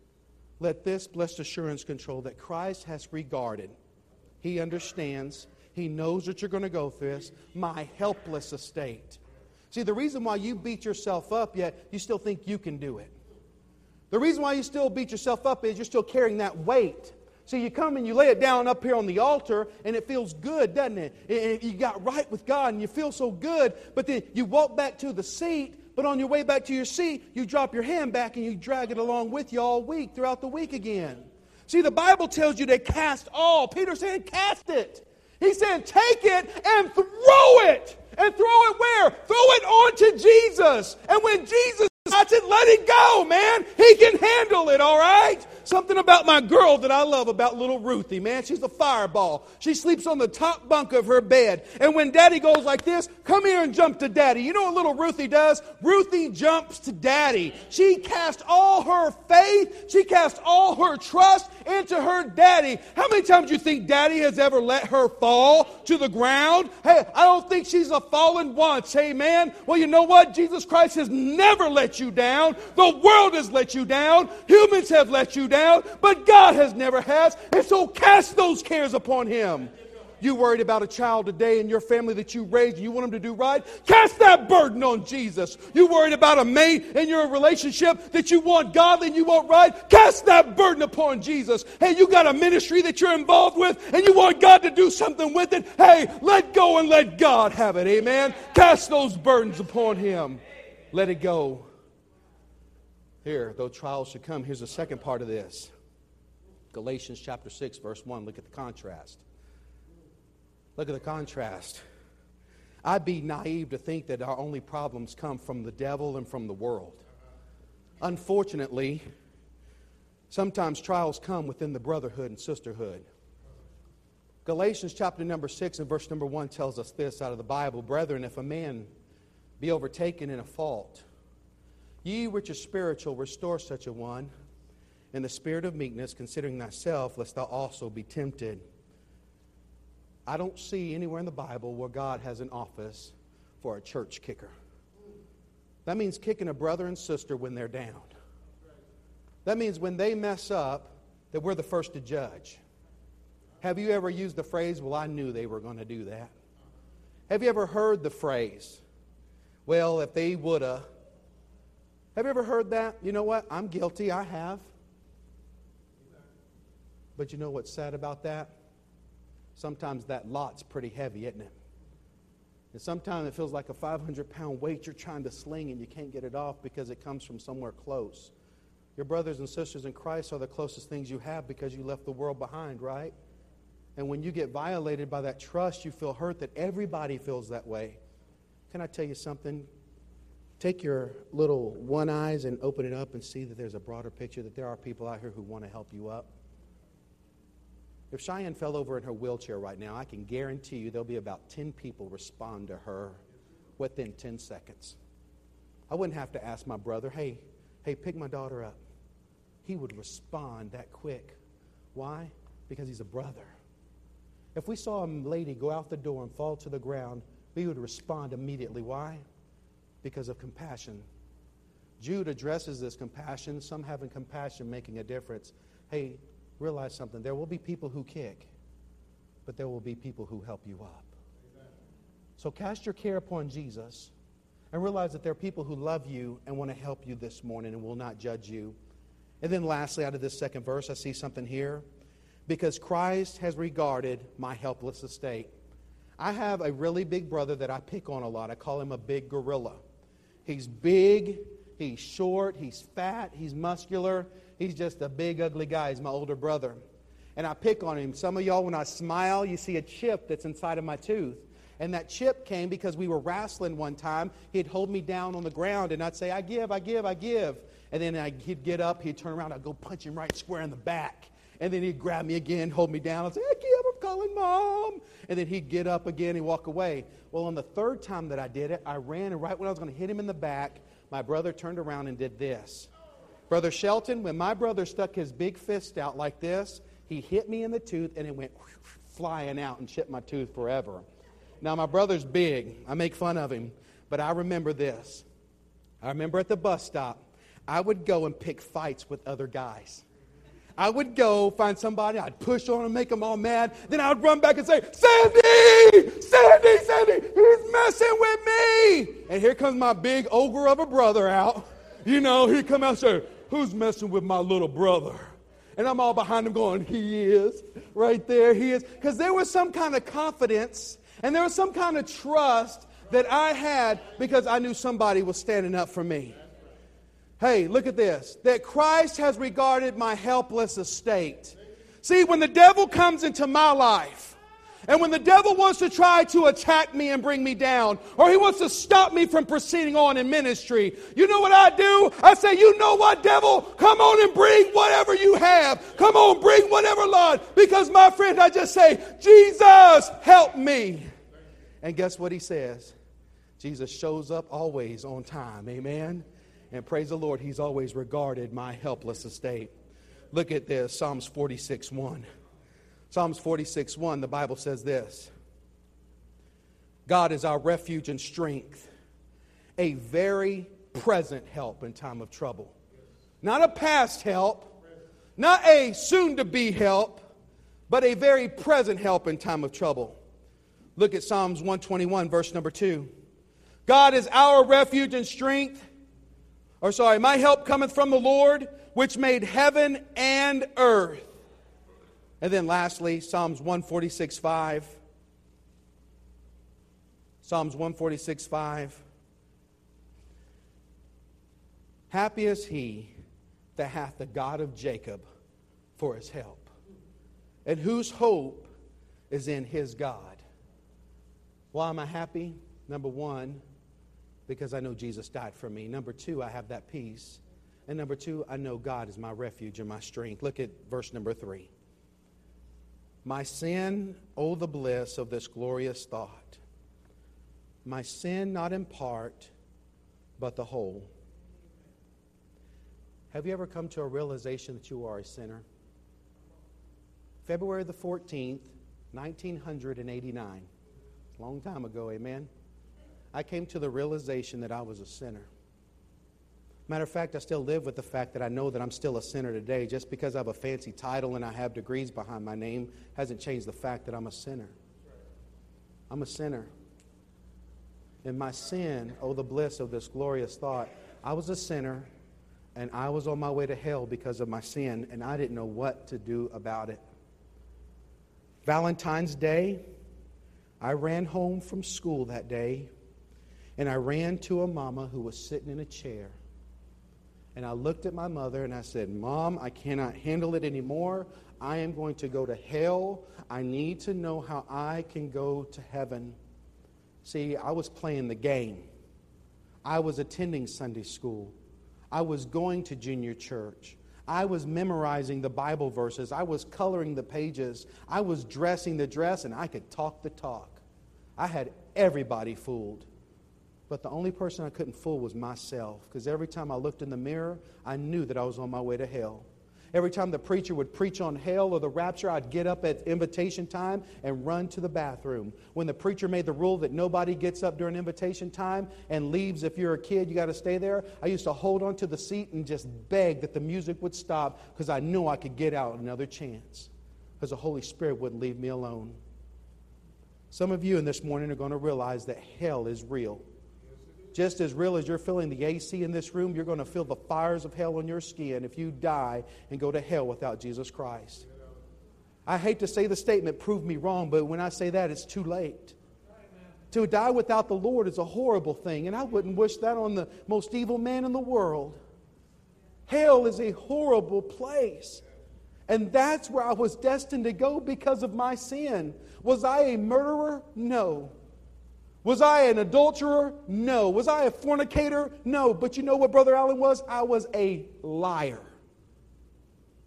let this blessed assurance control that Christ has regarded. He understands. He knows that you're going to go through this. My helpless estate. See, the reason why you beat yourself up yet, you still think you can do it. The reason why you still beat yourself up is you're still carrying that weight. See, you come and you lay it down up here on the altar, and it feels good, doesn't it? And you got right with God, and you feel so good, but then you walk back to the seat, but on your way back to your seat, you drop your hand back and you drag it along with you all week, throughout the week again. See, the Bible tells you to cast all. Peter's saying, cast it. He said, take it and throw it. And throw it where? Throw it onto Jesus. And when Jesus got it, let it go, man. He can handle it, all right? Something about my girl that I love about little Ruthie, man. She's a fireball. She sleeps on the top bunk of her bed. And when Daddy goes like this, come here and jump to Daddy. You know what little Ruthie does? Ruthie jumps to Daddy. She casts all her faith, she casts all her trust into her Daddy. How many times do you think Daddy has ever let her fall to the ground? Hey, I don't think she's a fallen once. Amen. Well, you know what? Jesus Christ has never let you down. The world has let you down. Humans have let you down. But God has never has. And so cast those cares upon Him. You worried about a child today in your family that you raised and you want them to do right? Cast that burden on Jesus. You worried about a mate in your relationship that you want godly and you want right? Cast that burden upon Jesus. Hey, you got a ministry that you're involved with and you want God to do something with it? Hey, let go and let God have it. Amen? Cast those burdens upon Him. Let it go. Here, though trials should come, here's the second part of this. Galatians chapter 6, verse 1. Look at the contrast. Look at the contrast. I'd be naive to think that our only problems come from the devil and from the world. Unfortunately, sometimes trials come within the brotherhood and sisterhood. Galatians chapter number 6 and verse number 1 tells us this out of the Bible. Brethren, if a man be overtaken in a fault, ye which are spiritual, restore such a one in the spirit of meekness, considering thyself, lest thou also be tempted. I don't see anywhere in the Bible where God has an office for a church kicker. That means kicking a brother and sister when they're down. That means when they mess up, that we're the first to judge. Have you ever used the phrase, well, I knew they were going to do that? Have you ever heard the phrase, well, if they woulda? Have you ever heard that? You know what? I'm guilty. I have. But you know what's sad about that? Sometimes that lot's pretty heavy, isn't it? And sometimes it feels like a 500-pound weight you're trying to sling and you can't get it off because it comes from somewhere close. Your brothers and sisters in Christ are the closest things you have because you left the world behind, right? And when you get violated by that trust, you feel hurt that everybody feels that way. Can I tell you something? Take your little one eyes and open it up and see that there's a broader picture, that there are people out here who want to help you up. If Cheyenne fell over in her wheelchair right now, I can guarantee you there'll be about 10 people respond to her within 10 seconds. I wouldn't have to ask my brother, hey, pick my daughter up. He would respond that quick. Why? Because he's a brother. If we saw a lady go out the door and fall to the ground, we would respond immediately. Why? Because of compassion. Jude addresses this compassion, some having compassion making a difference. Hey, realize something. There will be people who kick, but there will be people who help you up. Amen. So cast your care upon Jesus and realize that there are people who love you and want to help you this morning and will not judge you. And then lastly, out of this second verse, I see something here. Because Christ has regarded my helpless estate. I have a really big brother that I pick on a lot. I call him a big gorilla. He's big, he's short, he's fat, he's muscular. He's just a big, ugly guy. He's my older brother. And I pick on him. Some of y'all, when I smile, you see a chip that's inside of my tooth. And that chip came because we were wrestling one time. He'd hold me down on the ground, and I'd say, I give. And then he'd get up, he'd turn around, I'd go punch him right square in the back. And then he'd grab me again, hold me down, and say, I give, I'm calling Mom. And then he'd get up again and walk away. Well, on the third time that I did it, I ran, and right when I was going to hit him in the back, my brother turned around and did this. Brother Shelton, when my brother stuck his big fist out like this, he hit me in the tooth, and it went flying out and chipped my tooth forever. Now, my brother's big. I make fun of him. But I remember this. I remember at the bus stop, I would go and pick fights with other guys. I would go find somebody, I'd push on them, make them all mad. Then I would run back and say, Sandy! Sandy! Sandy! He's messing with me! And here comes my big ogre of a brother out. You know, he'd come out and say, who's messing with my little brother? And I'm all behind him going, he is. Right there, he is. Because there was some kind of confidence and there was some kind of trust that I had because I knew somebody was standing up for me. Hey, look at this. That Christ has regarded my helpless estate. See, when the devil comes into my life, and when the devil wants to try to attack me and bring me down, or he wants to stop me from proceeding on in ministry, you know what I do? I say, you know what, devil? Come on and bring whatever you have. Come on, bring whatever, Lord. Because, my friend, I just say, Jesus, help me. And guess what he says? Jesus shows up always on time. Amen. And praise the Lord, he's always regarded my helpless estate. Look at this, Psalms 46:1. Psalms 46:1, the Bible says this. God is our refuge and strength, a very present help in time of trouble. Not a past help, not a soon-to-be help, but a very present help in time of trouble. Look at Psalms 121, verse number 2. God is our refuge and strength. My help cometh from the Lord, which made heaven and earth. And then lastly, Psalms 146:5. Psalms 146:5. Happy is he that hath the God of Jacob for his help, and whose hope is in his God. Why am I happy? Number one, because I know Jesus died for me. Number two, I have that peace. And number two, I know God is my refuge and my strength. Look at verse number 3. My sin, oh the bliss of this glorious thought. My sin not in part, but the whole. Have you ever come to a realization that you are a sinner? February the 14th, 1989. A long time ago, amen? I came to the realization that I was a sinner. Matter of fact, I still live with the fact that I know that I'm still a sinner today. Just because I have a fancy title and I have degrees behind my name hasn't changed the fact that I'm a sinner. I'm a sinner. And my sin, oh the bliss of this glorious thought, I was a sinner and I was on my way to hell because of my sin, and I didn't know what to do about it. Valentine's Day, I ran home from school that day, and I ran to a mama who was sitting in a chair. And I looked at my mother and I said, Mom, I cannot handle it anymore. I am going to go to hell. I need to know how I can go to heaven. See, I was playing the game. I was attending Sunday school. I was going to junior church. I was memorizing the Bible verses. I was coloring the pages. I was dressing the dress, and I could talk the talk. I had everybody fooled. But the only person I couldn't fool was myself, because every time I looked in the mirror, I knew that I was on my way to hell. Every time the preacher would preach on hell or the rapture, I'd get up at invitation time and run to the bathroom. When the preacher made the rule that nobody gets up during invitation time and leaves, if you're a kid, you got to stay there, I used to hold on to the seat and just beg that the music would stop, because I knew I could get out another chance, because the Holy Spirit wouldn't leave me alone. Some of you in this morning are going to realize that hell is real. Just as real as you're feeling the AC in this room, you're going to feel the fires of hell on your skin if you die and go to hell without Jesus Christ. I hate to say the statement, prove me wrong, but when I say that, it's too late. To die without the Lord is a horrible thing, and I wouldn't wish that on the most evil man in the world. Hell is a horrible place. And that's where I was destined to go because of my sin. Was I a murderer? No. Was I an adulterer? No. Was I a fornicator? No. But you know what Brother Allen was? I was a liar.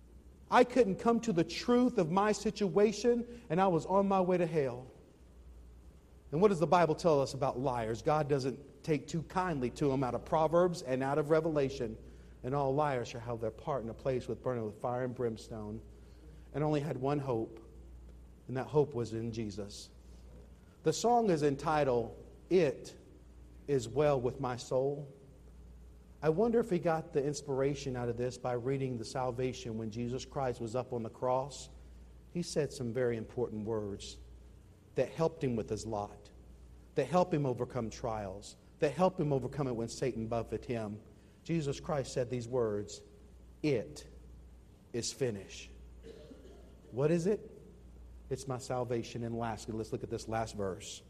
I couldn't come to the truth of my situation, and I was on my way to hell. And what does the Bible tell us about liars? God doesn't take too kindly to them out of Proverbs and out of Revelation. And all liars shall have their part in a place with burning with fire and brimstone. And only had one hope, and that hope was in Jesus. The song is entitled, It Is Well With My Soul. I wonder if he got the inspiration out of this by reading the salvation when Jesus Christ was up on the cross. He said some very important words that helped him with his lot, that helped him overcome trials, that helped him overcome it when Satan buffeted him. Jesus Christ said these words, it is finished. What is it? It's my salvation. And lastly, let's look at this last verse.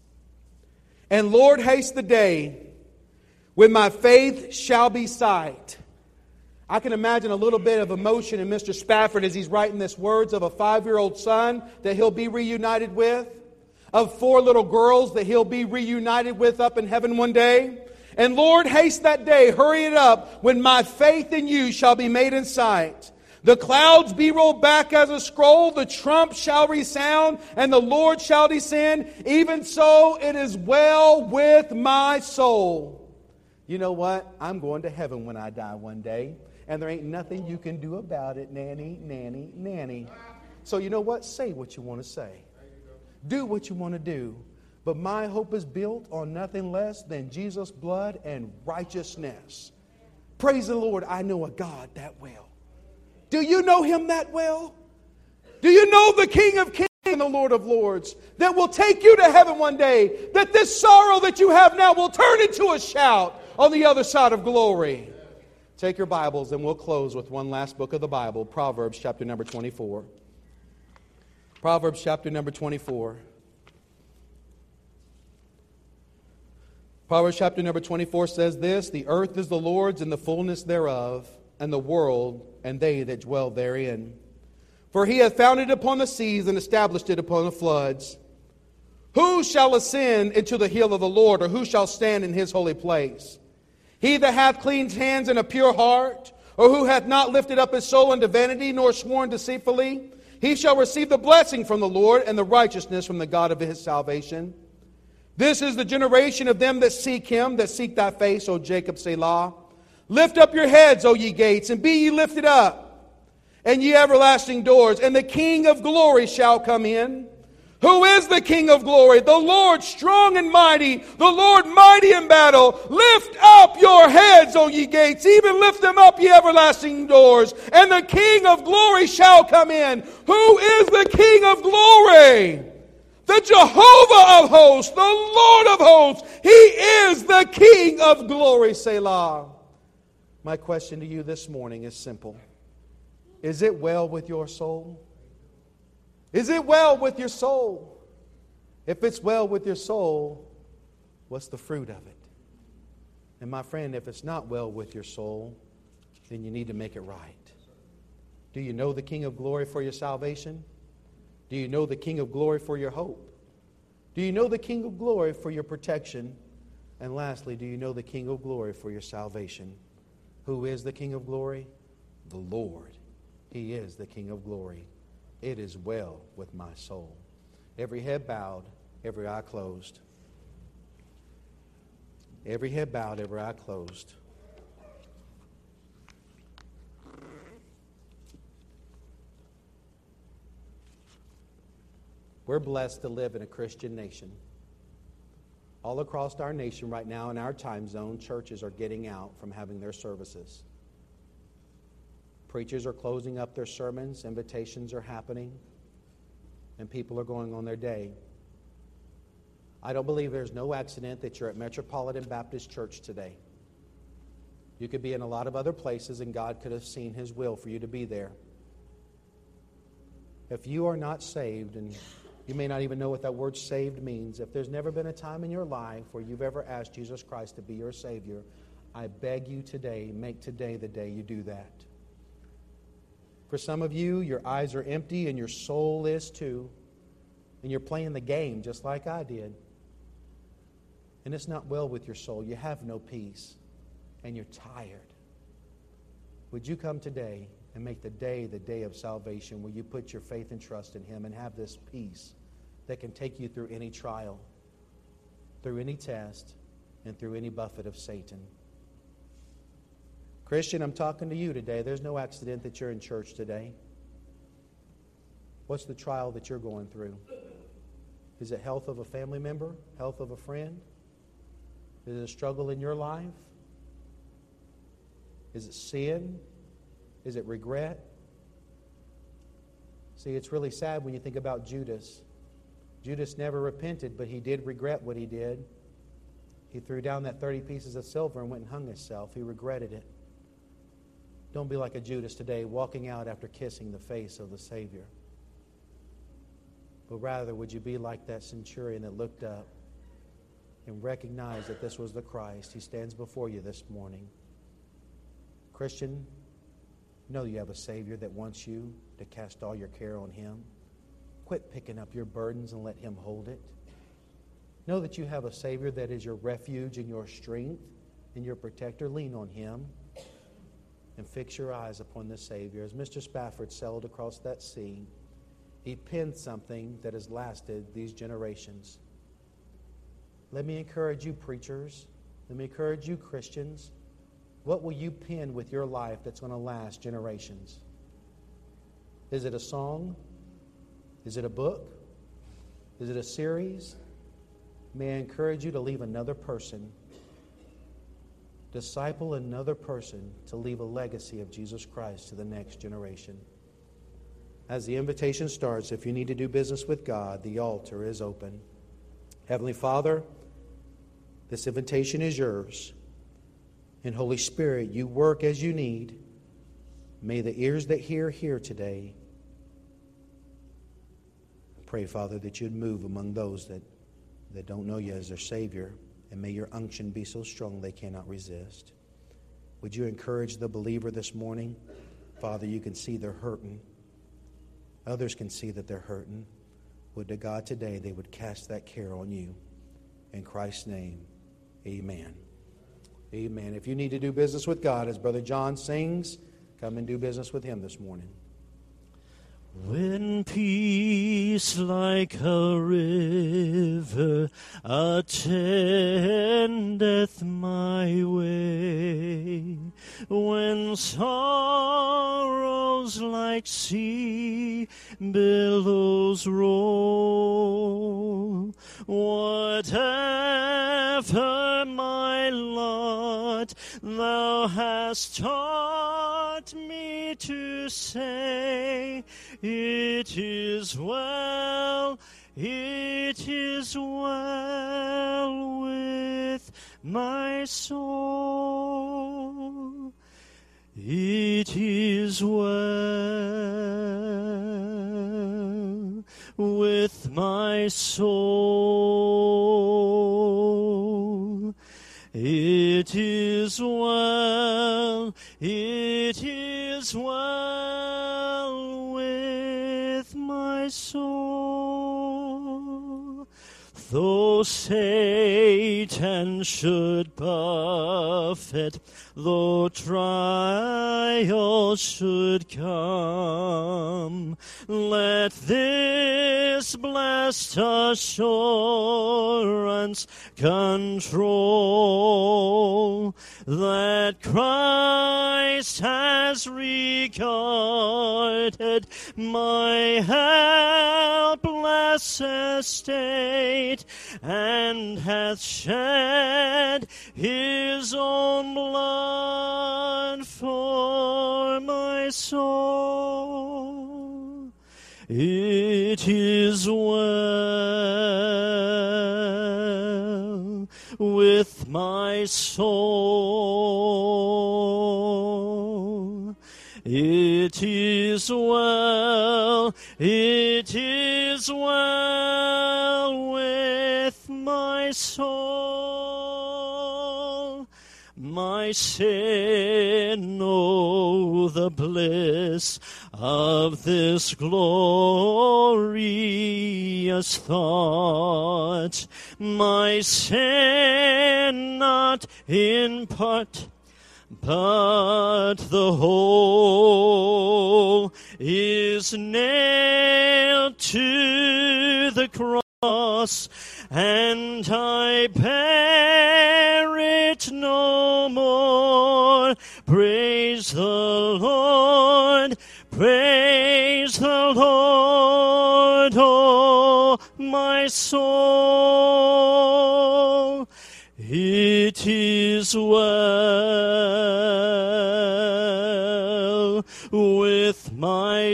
And Lord, haste the day when my faith shall be sight. I can imagine a little bit of emotion in Mr. Spafford as he's writing these words of a 5-year-old son that he'll be reunited with, of 4 little girls that he'll be reunited with up in heaven one day. And Lord, haste that day, hurry it up, when my faith in you shall be made in sight. The clouds be rolled back as a scroll, the trump shall resound, and the Lord shall descend. Even so, it is well with my soul. You know what? I'm going to heaven when I die one day, and there ain't nothing you can do about it, nanny, nanny, nanny. So you know what? Say what you want to say. Do what you want to do. But my hope is built on nothing less than Jesus' blood and righteousness. Praise the Lord, I know a God that well. Do you know Him that well? Do you know the King of Kings and the Lord of Lords that will take you to heaven one day? That this sorrow that you have now will turn into a shout on the other side of glory. Take your Bibles and we'll close with one last book of the Bible, Proverbs chapter number 24. Proverbs chapter number 24. Proverbs chapter number 24 says this, the earth is the Lord's and the fullness thereof, and the world and they that dwell therein. For He hath founded it upon the seas and established it upon the floods. Who shall ascend into the hill of the Lord, or who shall stand in His holy place? He that hath clean hands and a pure heart, or who hath not lifted up his soul unto vanity, nor sworn deceitfully, he shall receive the blessing from the Lord and the righteousness from the God of his salvation. This is the generation of them that seek Him, that seek thy face, O Jacob, Selah. Lift up your heads, O ye gates, and be ye lifted up, and ye everlasting doors, and the King of glory shall come in. Who is the King of glory? The Lord strong and mighty, the Lord mighty in battle. Lift up your heads, O ye gates, even lift them up, ye everlasting doors, and the King of glory shall come in. Who is the King of glory? The Jehovah of hosts, the Lord of hosts. He is the King of glory, Selah. My question to you this morning is simple. Is it well with your soul? Is it well with your soul? If it's well with your soul, what's the fruit of it? And my friend, if it's not well with your soul, then you need to make it right. Do you know the King of glory for your salvation? Do you know the King of glory for your hope? Do you know the King of glory for your protection? And lastly, do you know the King of glory for your salvation? Who is the King of glory? The Lord. He is the King of glory. It is well with my soul. Every head bowed, every eye closed. Every head bowed, every eye closed. We're blessed to live in a Christian nation. All across our nation right now in our time zone, churches are getting out from having their services. Preachers are closing up their sermons, invitations are happening, and people are going on their day. I don't believe there's no accident that you're at Metropolitan Baptist Church today. You could be in a lot of other places, and God could have seen His will for you to be there. If you are not saved, and you may not even know what that word saved means, if there's never been a time in your life where you've ever asked Jesus Christ to be your Savior, I beg you today, make today the day you do that. For some of you, your eyes are empty and your soul is too. And you're playing the game just like I did. And it's not well with your soul. You have no peace. And you're tired. Would you come today and make the day of salvation where you put your faith and trust in Him and have this peace that can take you through any trial, through any test, and through any buffet of Satan. Christian, I'm talking to you today. There's no accident that you're in church today. What's the trial that you're going through? Is it health of a family member? Health of a friend? Is it a struggle in your life? Is it sin? Is it regret? See, it's really sad when you think about Judas. Judas never repented, but he did regret what he did. He threw down that 30 pieces of silver and went and hung himself. He regretted it. Don't be like a Judas today, walking out after kissing the face of the Savior. But rather, would you be like that centurion that looked up and recognized that this was the Christ? He stands before you this morning. Christian, know you have a Savior that wants you to cast all your care on Him. Quit picking up your burdens and let Him hold it. Know that you have a Savior that is your refuge and your strength and your protector. Lean on Him and fix your eyes upon the Savior. As Mr. Spafford sailed across that sea, he penned something that has lasted these generations. Let me encourage you, preachers. Let me encourage you, Christians. What will you pen with your life that's going to last generations? Is it a song? Is it a book? Is it a series? May I encourage you to leave another person, disciple another person to leave a legacy of Jesus Christ to the next generation. As the invitation starts, if you need to do business with God, the altar is open. Heavenly Father, this invitation is yours. And Holy Spirit, you work as you need. May the ears that hear today. I pray, Father, that you'd move among those that don't know you as their Savior. And may your unction be so strong they cannot resist. Would you encourage the believer this morning? Father, you can see they're hurting. Others can see that they're hurting. Would to God today they would cast that care on you. In Christ's name, amen. Amen. If you need to do business with God, as Brother John sings, come and do business with Him this morning. When peace like a river attendeth my way, when sorrows like sea billows roll, whatever my lot, thou hast taught me to say, it is well with my soul. It is well with my soul. It is well with my soul. Though Satan should buffet, though trials should come, let this blessed assurance control, that Christ has regarded my helpless estate, and hath shed his own blood for my soul. It is well with my soul. It is well with my soul. My sin, know the bliss of this glorious thought. My sin not in part, but the whole is nailed to the cross, and I bear it no more. Praise the Lord, praise the Lord, oh my soul. It is well with my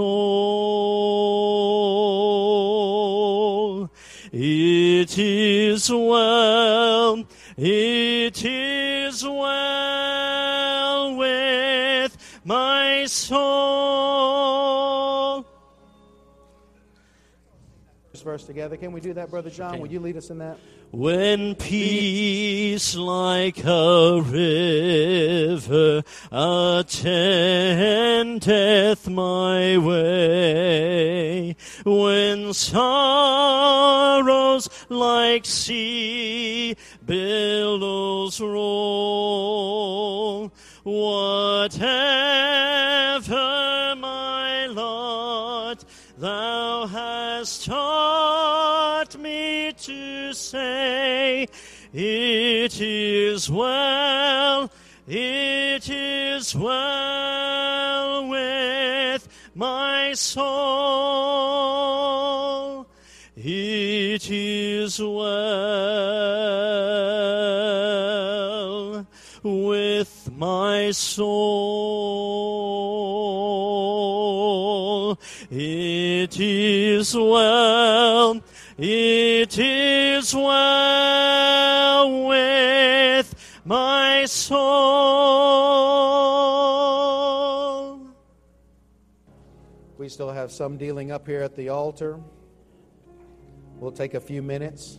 soul. It is well, it is well with my soul. This verse together. Can we do that, Brother John? Would you lead us in that? When peace like a river attendeth my way, when sorrows like sea billows roll, whatever my lot, thou hast taught me to say, it is well, it is well with my soul. It is well with my soul. It is well, it is well with my soul. We still have some dealing up here at the altar. We'll take a few minutes.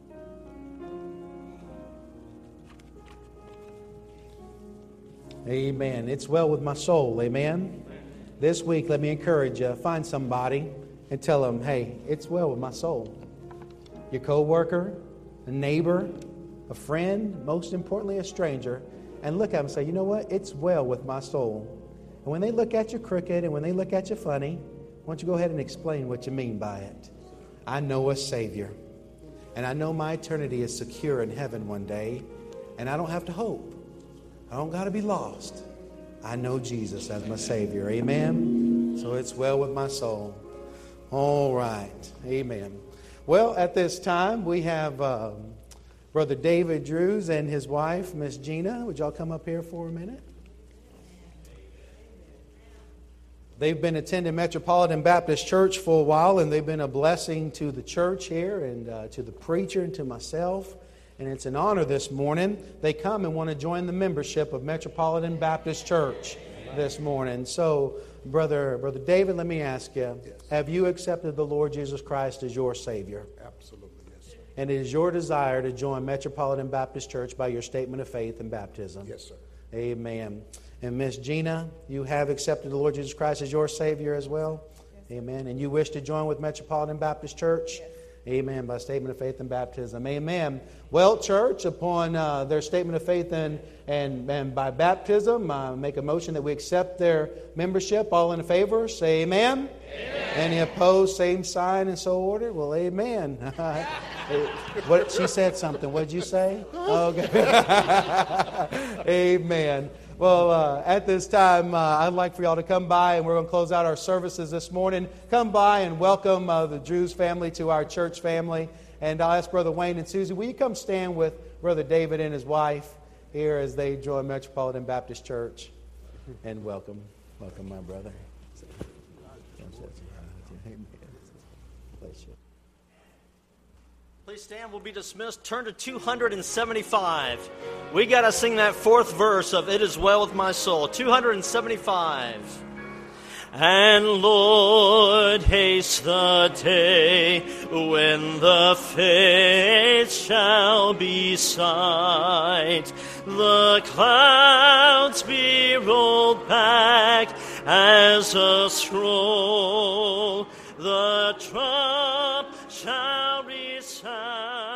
Amen. It's well with my soul. Amen. This week, let me encourage you. Find somebody and tell them, hey, it's well with my soul. Your co-worker, a neighbor, a friend, most importantly, a stranger. And look at them and say, you know what? It's well with my soul. And when they look at you crooked and when they look at you funny, why don't you go ahead and explain what you mean by it? I know a Savior. And I know my eternity is secure in heaven one day. And I don't have to hope. I don't got to be lost. I know Jesus as my Savior. Amen? So it's well with my soul. All right. Amen. Well, at this time, we have Brother David Drews and his wife, Miss Gina. Would y'all come up here for a minute? They've been attending Metropolitan Baptist Church for a while, and they've been a blessing to the church here and to the preacher and to myself. And it's an honor this morning. They come and want to join the membership of Metropolitan Baptist Church this morning. So, Brother David, let me ask you, have you accepted the Lord Jesus Christ as your Savior? Absolutely, yes, sir. And it is your desire to join Metropolitan Baptist Church by your statement of faith and baptism? Yes, sir. Amen. And Miss Gina, you have accepted the Lord Jesus Christ as your Savior as well? Yes. Amen. And you wish to join with Metropolitan Baptist Church? Yes. Amen. By statement of faith and baptism. Amen. Well, church, upon their statement of faith and by baptism, make a motion that we accept their membership. All in favor, say amen. Amen. Any opposed, same sign and so ordered. Well, amen. What she said something. What did you say? Okay. Amen. Well, at this time, I'd like for y'all to come by, and we're going to close out our services this morning. Come by and welcome the Drews family to our church family. And I'll ask Brother Wayne and Susie, will you come stand with Brother David and his wife here as they join Metropolitan Baptist Church? And welcome. Welcome, my brother. Please stand. We'll be dismissed. Turn to 275. We got to sing that fourth verse of It Is Well With My Soul. 275. And Lord, haste the day when the faith shall be sight, the clouds be rolled back as a scroll, the trump shall resound.